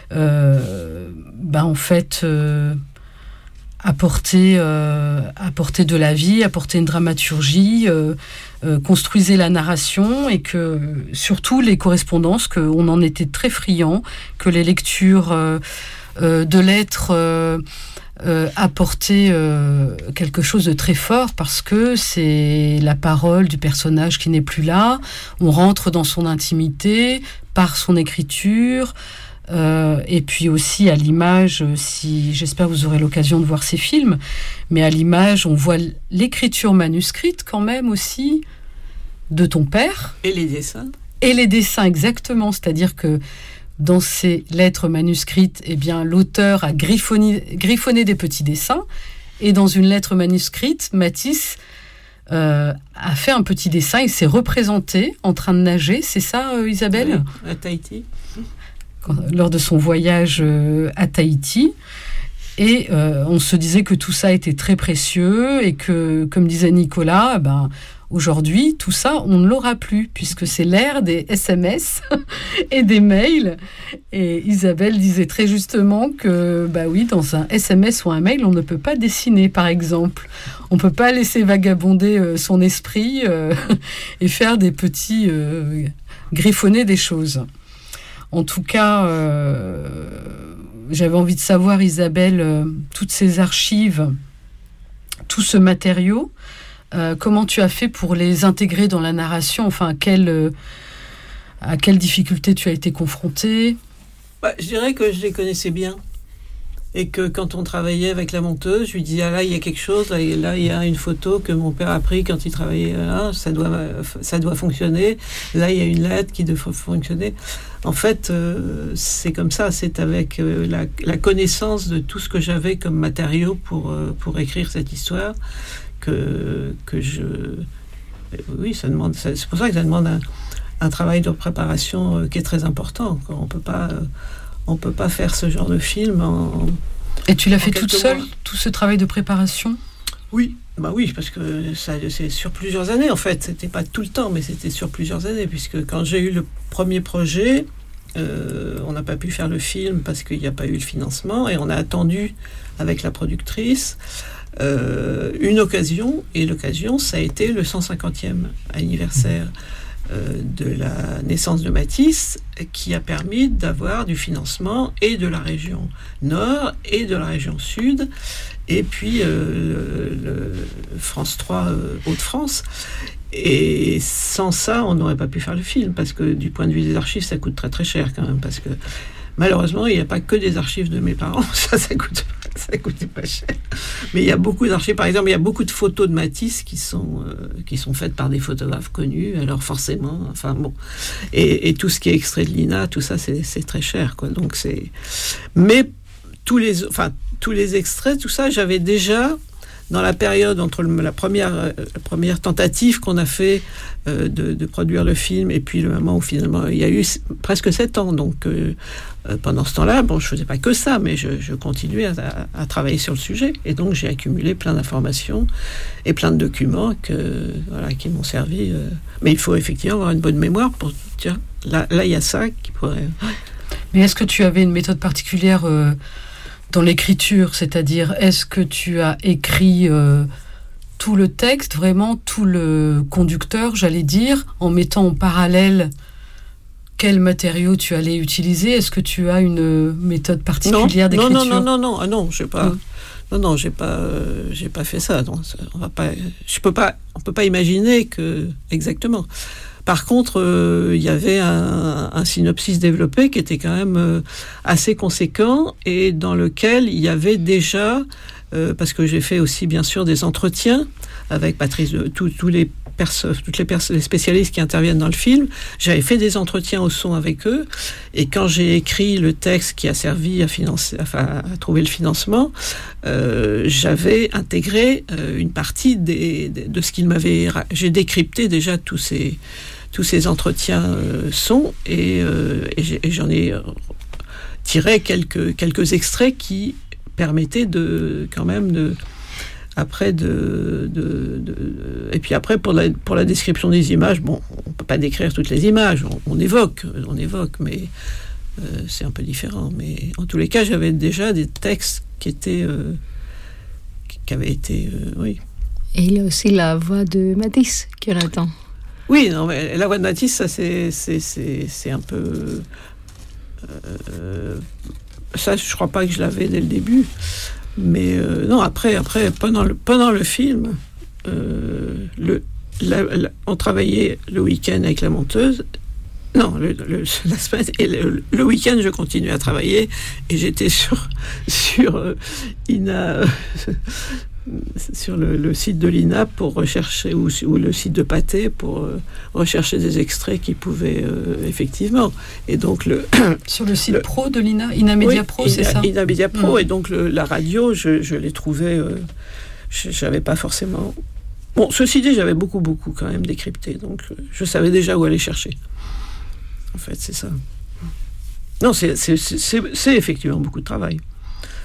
en fait, apporter de la vie, apporter une dramaturgie, construisait la narration, et que surtout les correspondances, qu'on en était très friands, que les lectures de lettres apportaient quelque chose de très fort, parce que c'est la parole du personnage qui n'est plus là, on rentre dans son intimité par son écriture. Et puis aussi à l'image, j'espère que vous aurez l'occasion de voir ces films, mais à l'image on voit l'écriture manuscrite quand même aussi de ton père. Et les dessins. Et les dessins, exactement, c'est-à-dire que dans ces lettres manuscrites, eh bien, l'auteur a griffonné des petits dessins, et dans une lettre manuscrite, Matisse a fait un petit dessin, il s'est représenté en train de nager, c'est ça Isabelle ? Oui, à Tahiti. Lors de son voyage à Tahiti. Et on se disait que tout ça était très précieux et que, comme disait Nicolas, aujourd'hui, tout ça, on ne l'aura plus, puisque c'est l'ère des SMS et des mails. Et Isabelle disait très justement que, oui, dans un SMS ou un mail, on ne peut pas dessiner, par exemple. On ne peut pas laisser vagabonder son esprit et faire des petits... griffonner des choses. En tout cas, j'avais envie de savoir, Isabelle, toutes ces archives, tout ce matériau, comment tu as fait pour les intégrer dans la narration? Enfin, à quelle difficulté tu as été confrontée? Je dirais que je les connaissais bien. Et que quand on travaillait avec la monteuse, je lui disais, là, il y a quelque chose, là, il y a une photo que mon père a pris quand il travaillait là, ça doit fonctionner. Là, il y a une lettre qui devrait fonctionner. En fait, c'est comme ça, c'est avec la connaissance de tout ce que j'avais comme matériau pour écrire cette histoire que je... Oui, ça demande... C'est pour ça que ça demande un travail de préparation qui est très important. On peut pas faire ce genre de film Et tu l'as fait toute seule, tout ce travail de préparation? Oui, oui, parce que c'est sur plusieurs années en fait. C'était pas tout le temps, mais c'était sur plusieurs années, puisque quand j'ai eu le premier projet, on n'a pas pu faire le film parce qu'il n'y a pas eu le financement, et on a attendu avec la productrice une occasion, et l'occasion, ça a été le 150e anniversaire de la naissance de Matisse, qui a permis d'avoir du financement et de la région Nord et de la région Sud, et puis le France 3 Hauts-de-France. Et sans ça, on n'aurait pas pu faire le film, parce que du point de vue des archives, ça coûte très très cher quand même, parce que malheureusement, il n'y a pas que des archives de mes parents, ça coûtait pas cher. Mais il y a beaucoup d'archives, par exemple, il y a beaucoup de photos de Matisse qui sont faites par des photographes connus, alors forcément, enfin bon. Et tout ce qui est extrait de l'INA, tout ça, c'est très cher, quoi. Donc mais tous les extraits, tout ça, j'avais déjà, dans la période entre la première tentative qu'on a fait de produire le film et puis le moment où finalement il y a eu presque 7 ans, donc pendant ce temps-là, je faisais pas que ça, mais je continuais à travailler sur le sujet, et donc j'ai accumulé plein d'informations et plein de documents qui m'ont servi. Mais il faut effectivement avoir une bonne mémoire pour tiens, là il y a ça qui pourrait... Mais est-ce que tu avais une méthode particulière dans l'écriture, c'est-à-dire, est-ce que tu as écrit tout le texte, vraiment tout le conducteur, j'allais dire, en mettant en parallèle quel matériau tu allais utiliser? Est-ce que tu as une méthode particulière d'écriture? Non, j'ai pas. Non, j'ai pas fait ça. Non, on peut pas imaginer que exactement. Par contre, il y avait un synopsis développé qui était quand même assez conséquent, et dans lequel il y avait déjà, parce que j'ai fait aussi bien sûr des entretiens avec Patrice, tous les spécialistes qui interviennent dans le film, j'avais fait des entretiens au son avec eux, et quand j'ai écrit le texte qui a servi à trouver le financement, j'avais intégré une partie de ce qu'il m'avait... J'ai décrypté déjà tous ces entretiens son, et j'en ai tiré quelques extraits qui permettaient quand même et puis après pour la description des images, on peut pas décrire toutes les images, on évoque, mais c'est un peu différent. Mais en tous les cas, j'avais déjà des textes qui avaient été oui. Et il y a aussi la voix de Matisse qu'on attend. Oui, non, mais la voix de Matisse, ça c'est un peu ça, je crois pas que je l'avais dès le début. Mais non, après pendant le film, on travaillait le week-end avec la monteuse. Non, la semaine et le week-end, je continuais à travailler, et j'étais sur INA, sur le site de l'INA pour rechercher, ou le site de Pathé pour rechercher des extraits qui pouvaient effectivement. Et donc sur le site pro de l'INA, INA Media Pro, c'est ça? INA Media Pro, et donc la radio, je l'ai trouvée, j'avais pas forcément... Bon, ceci dit, j'avais beaucoup quand même décrypté, donc je savais déjà où aller chercher. En fait, c'est ça. Non, c'est effectivement beaucoup de travail.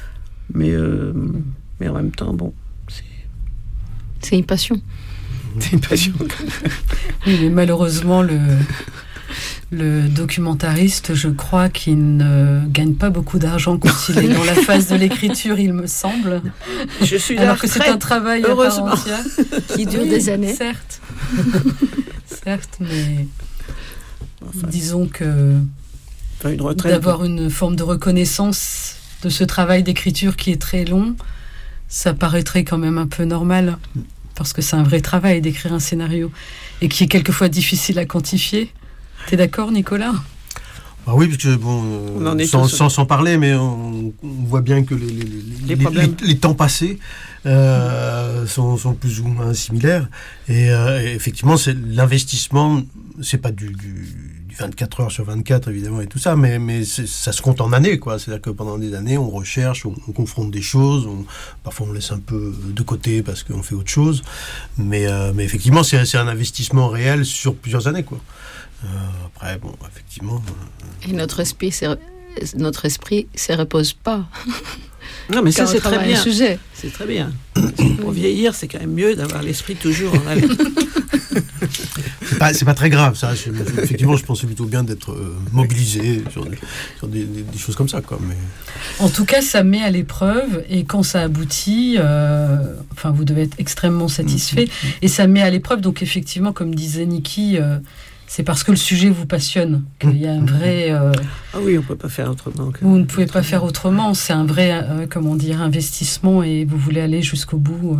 Mais en même temps, bon, c'est une passion. C'est une passion. Oui, mais malheureusement, le documentariste, je crois qu'il ne gagne pas beaucoup d'argent quand il est dans la phase de l'écriture, il me semble. Je suis alors que c'est un travail à part entière qui dure des années. Certes, certes, mais disons que une retraite, d'avoir une forme de reconnaissance de ce travail d'écriture qui est très long, ça paraîtrait quand même un peu normal, parce que c'est un vrai travail d'écrire un scénario et qui est quelquefois difficile à quantifier. T'es d'accord, Nicolas ? Ah oui, parce que bon, sans parler, mais on voit bien que les temps passés sont plus ou moins similaires. Et effectivement, l'investissement, c'est pas du 24 heures sur 24, évidemment, et tout ça, mais ça se compte en années, quoi. C'est-à-dire que pendant des années, on recherche, on confronte des choses, parfois on laisse un peu de côté parce qu'on fait autre chose, mais effectivement, c'est un investissement réel sur plusieurs années, quoi. Après, bon, effectivement... Et notre esprit se repose pas. Non, mais ça, c'est très bien. Sujet. C'est très bien. Pour vieillir, c'est quand même mieux d'avoir l'esprit toujours en alerte. C'est pas très grave, ça. Effectivement, je pensais plutôt bien d'être mobilisé sur des choses comme ça, quoi. Mais... En tout cas, ça met à l'épreuve, et quand ça aboutit, vous devez être extrêmement satisfait, et ça met à l'épreuve, donc effectivement, comme disait Niki... c'est parce que le sujet vous passionne qu'il y a un vrai... Ah oui, on ne peut pas faire autrement. Vous ne pouvez pas faire autrement. C'est un vrai, investissement et vous voulez aller jusqu'au bout.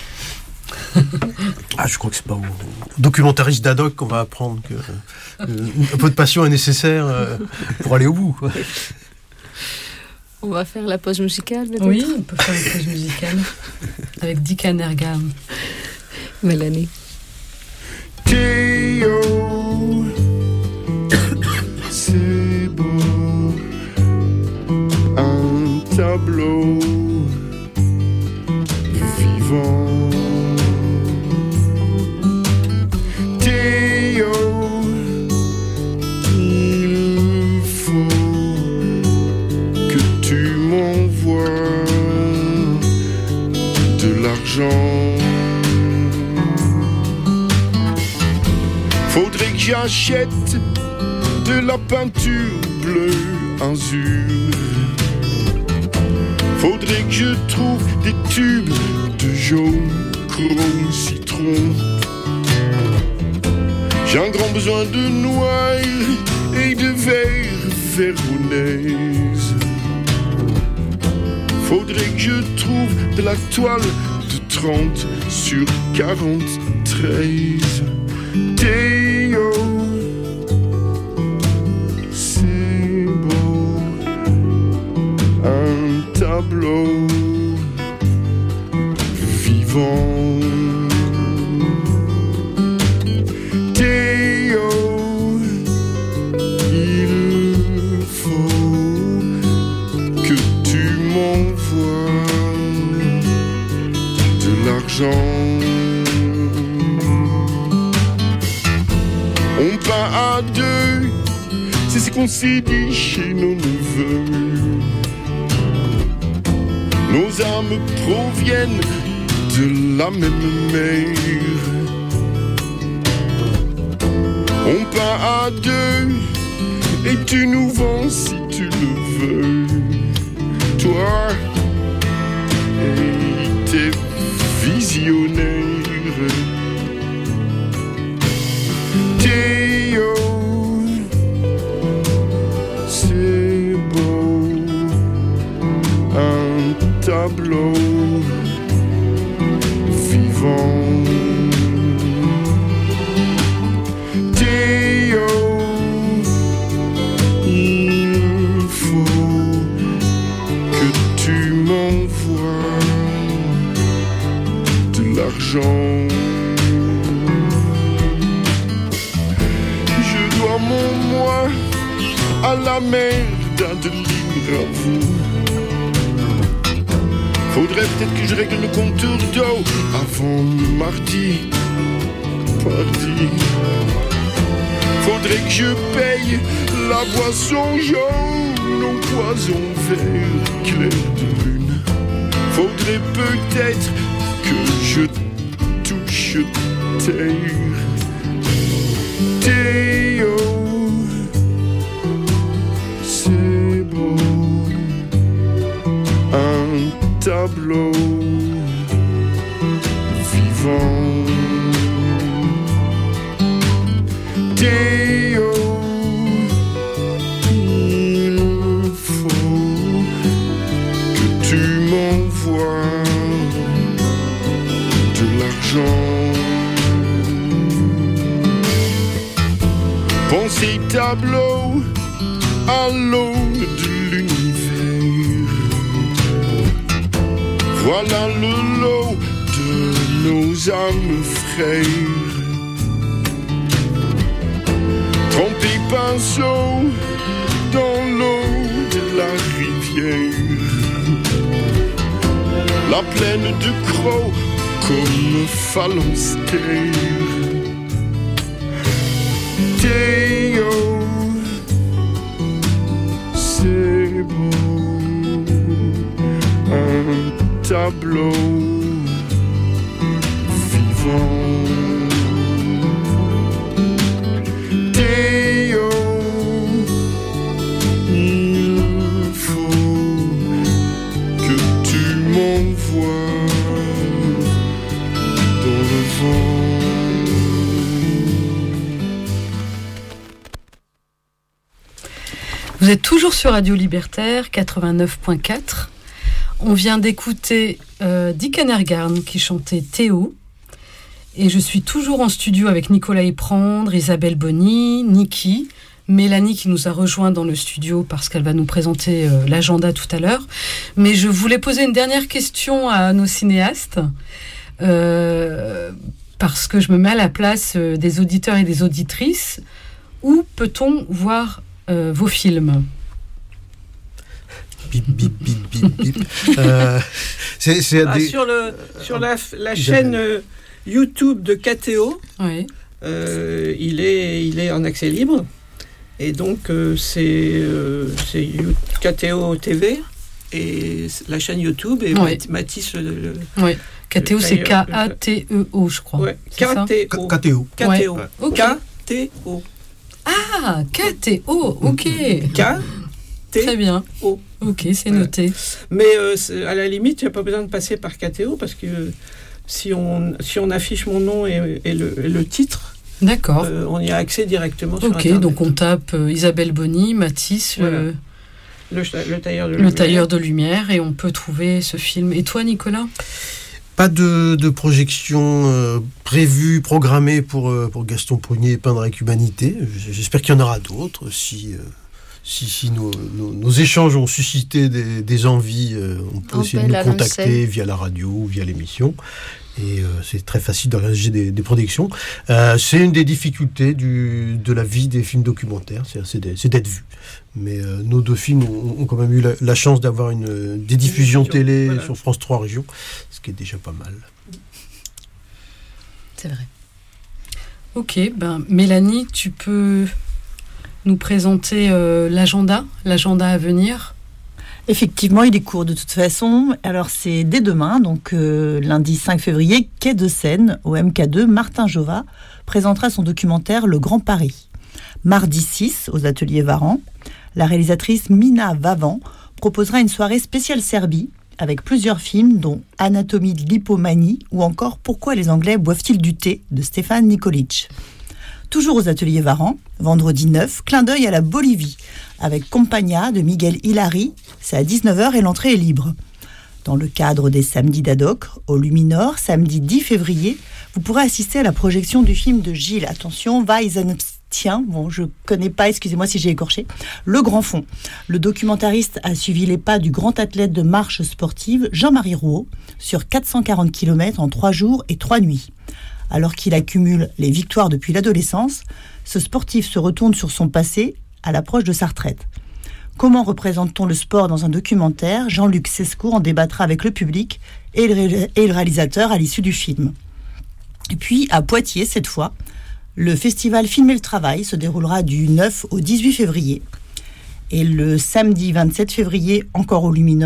Je crois que c'est pas au documentariste d'Adoc qu'on va apprendre que un peu de passion est nécessaire pour aller au bout, quoi. On va faire la pause musicale, peut-être ? Oui, on peut faire une pause musicale avec Dick Anergam. Mélanie. Théo, c'est beau, un tableau vivant. Théo, il faut que tu m'envoies de l'argent. Faudrait que j'achète de la peinture bleue azur. Faudrait que je trouve des tubes de jaune, chrome, citron. J'ai un grand besoin de noir et de vert véronaise. Faudrait que je trouve de la toile de 30 sur 43. Théo, c'est beau, un tableau vivant. Théo, il faut que tu m'envoies de l'argent. On peint à deux, c'est ce qu'on s'est dit chez nos neveux. Nos âmes proviennent de la même mer. On peint à deux, et tu nous vends si tu le veux. Toi et tes visionnaires. Théo, c'est beau, un tableau vivant. Théo, il faut que tu m'envoies de l'argent. Mon moi à la mère d'Adeline Ravoux. Faudrait peut-être que je règle le compteur d'eau avant mardi. Faudrait que je paye la boisson jaune au poison vert clair de lune. Faudrait peut-être que je touche terre. Théo, c'est beau, un tableau vivant. Théo, il faut que tu m'envoies de l'argent. Pensez tableau à l'aune de l'univers. Voilà le lot de nos âmes frères. Trempez pinceau dans l'eau de la rivière. La plaine de crocs comme phalanstère. Théo, c'est beau, un tableau vivant. Théo, il faut que tu m'envoies dans le vent. Vous êtes toujours sur Radio Libertaire 89.4. On vient d'écouter Dick Energarn qui chantait Théo. Et je suis toujours en studio avec Nicolas Éprendre, Isabelle Bonny, Niki, Mélanie qui nous a rejoint dans le studio parce qu'elle va nous présenter l'agenda tout à l'heure. Mais je voulais poser une dernière question à nos cinéastes parce que je me mets à la place des auditeurs et des auditrices. Où peut-on voir vos films? Bip, bip, bip, bip, bip. Sur la chaîne YouTube de KTO, oui. Il est en accès libre. Et donc, c'est KTO TV et la chaîne YouTube et oui. Mathis. Oui. KTO, c'est K-A-T-E-O, je crois. Ouais. KTO. KTO. Ouais. Okay. KTO. Ah, KTO, ok. Très bien. Ok, c'est noté. Mais à la limite, il n'y a pas besoin de passer par KTO parce que si on affiche mon nom et le titre, d'accord. On y a accès directement sur Internet. Ok, donc on tape Isabelle Bonny, Mathis, voilà. le tailleur de lumière et on peut trouver ce film. Et toi, Nicolas ? Pas de projection prévue, programmée pour Gaston Prunier et Peindre avec Humanité. J'espère qu'il y en aura d'autres. Si nos échanges ont suscité des envies, on peut essayer de nous contacter via la radio ou via l'émission. Et c'est très facile d'organiser des productions. C'est une des difficultés de la vie des films documentaires, c'est d'être vu. Mais nos deux films ont quand même eu la chance d'avoir des diffusions télé sur France 3 Régions, ce qui est déjà pas mal. C'est vrai. Ok, Mélanie, tu peux nous présenter l'agenda à venir ? Effectivement, il est court de toute façon. Alors, c'est dès demain, donc lundi 5 février, Quai de Seine, au MK2, Martin Jova présentera son documentaire Le Grand Paris. Mardi 6, aux ateliers Varan, la réalisatrice Mina Vavan proposera une soirée spéciale Serbie avec plusieurs films, dont Anatomie de l'hypomanie ou encore Pourquoi les Anglais boivent-ils du thé de Stéphane Nikolic. Toujours aux ateliers Varan, vendredi 9, clin d'œil à la Bolivie, avec Compagna de Miguel Hilary, c'est à 19h et l'entrée est libre. Dans le cadre des samedis d'Adoc, au Luminor, samedi 10 février, vous pourrez assister à la projection du film de Gilles, attention, Weizenstien, je connais pas, excusez-moi si j'ai écorché, Le Grand Fond. Le documentariste a suivi les pas du grand athlète de marche sportive Jean-Marie Rouault sur 440 km en 3 jours et 3 nuits. Alors qu'il accumule les victoires depuis l'adolescence, ce sportif se retourne sur son passé à l'approche de sa retraite. Comment représente-t-on le sport dans un documentaire ? Jean-Luc Sescourt en débattra avec le public et le réalisateur à l'issue du film. Et puis, à Poitiers, cette fois, le festival Filmer le Travail se déroulera du 9 au 18 février. Et le samedi 27 février, encore au Luminor,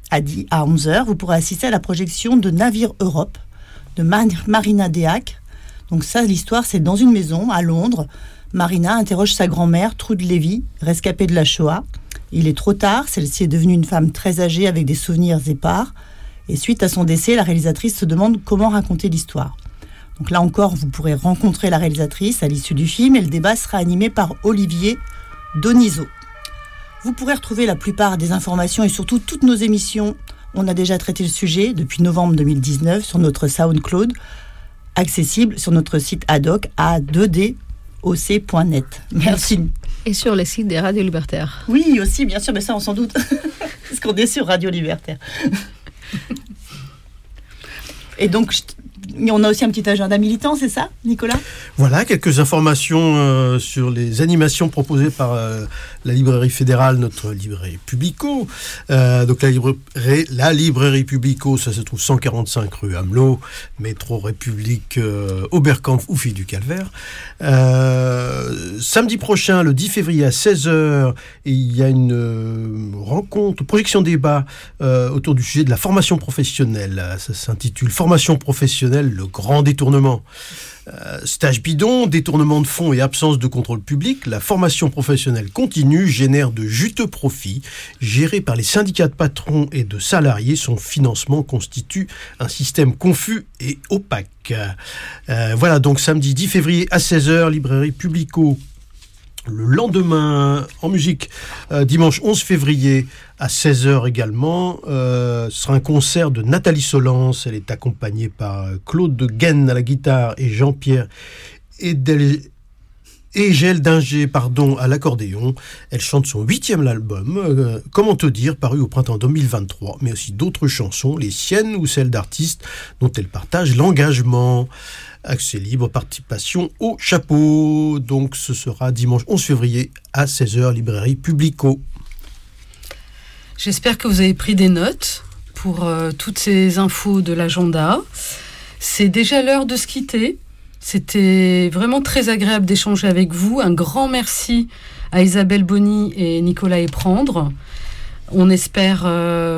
à 11h, vous pourrez assister à la projection de Navire Europe de Marina Dehac. Donc ça, l'histoire, c'est dans une maison à Londres. Marina interroge sa grand-mère, Trude Lévy, rescapée de la Shoah. Il est trop tard, celle-ci est devenue une femme très âgée avec des souvenirs épars. Et suite à son décès, la réalisatrice se demande comment raconter l'histoire. Donc là encore, vous pourrez rencontrer la réalisatrice à l'issue du film et le débat sera animé par Olivier Donizo. Vous pourrez retrouver la plupart des informations et surtout toutes nos émissions. On a déjà traité le sujet depuis novembre 2019 sur notre SoundCloud, accessible sur notre site ad hoc à 2doc.net. Merci. Et sur le site des radios libertaires. Oui, aussi, bien sûr, mais ça on s'en doute. Parce qu'on est sur Radio Libertaire. Et donc, on a aussi un petit agenda militant, c'est ça, Nicolas ? Voilà, quelques informations sur les animations proposées par la librairie fédérale, notre librairie Publico. Donc la librairie Publico, ça se trouve 145 rue Amelot, métro République, Oberkampf ou Fille du Calvaire. Samedi prochain, le 10 février à 16h, il y a une rencontre, projection débat autour du sujet de la formation professionnelle. Ça s'intitule Formation professionnelle, le grand détournement. Stage bidon, détournement de fonds et absence de contrôle public, la formation professionnelle continue génère de juteux profits. Géré par les syndicats de patrons et de salariés, son financement constitue un système confus et opaque. Voilà, donc samedi 10 février à 16h, librairie Publico. Le lendemain, en musique, dimanche 11 février à 16h également, ce sera un concert de Nathalie Solence. Elle est accompagnée par Claude de Guen à la guitare et Jean-Pierre Egel Dinger à l'accordéon. Elle chante son 8e album, Comment te dire, paru au printemps 2023, mais aussi d'autres chansons, les siennes ou celles d'artistes dont elle partage l'engagement. Accès libre, participation au chapeau. Donc ce sera dimanche 11 février à 16h, librairie Publico. J'espère que vous avez pris des notes pour toutes ces infos de l'agenda. C'est déjà l'heure de se quitter. C'était vraiment très agréable d'échanger avec vous. Un grand merci à Isabelle Bonny et Nicolas Éprendre. On espère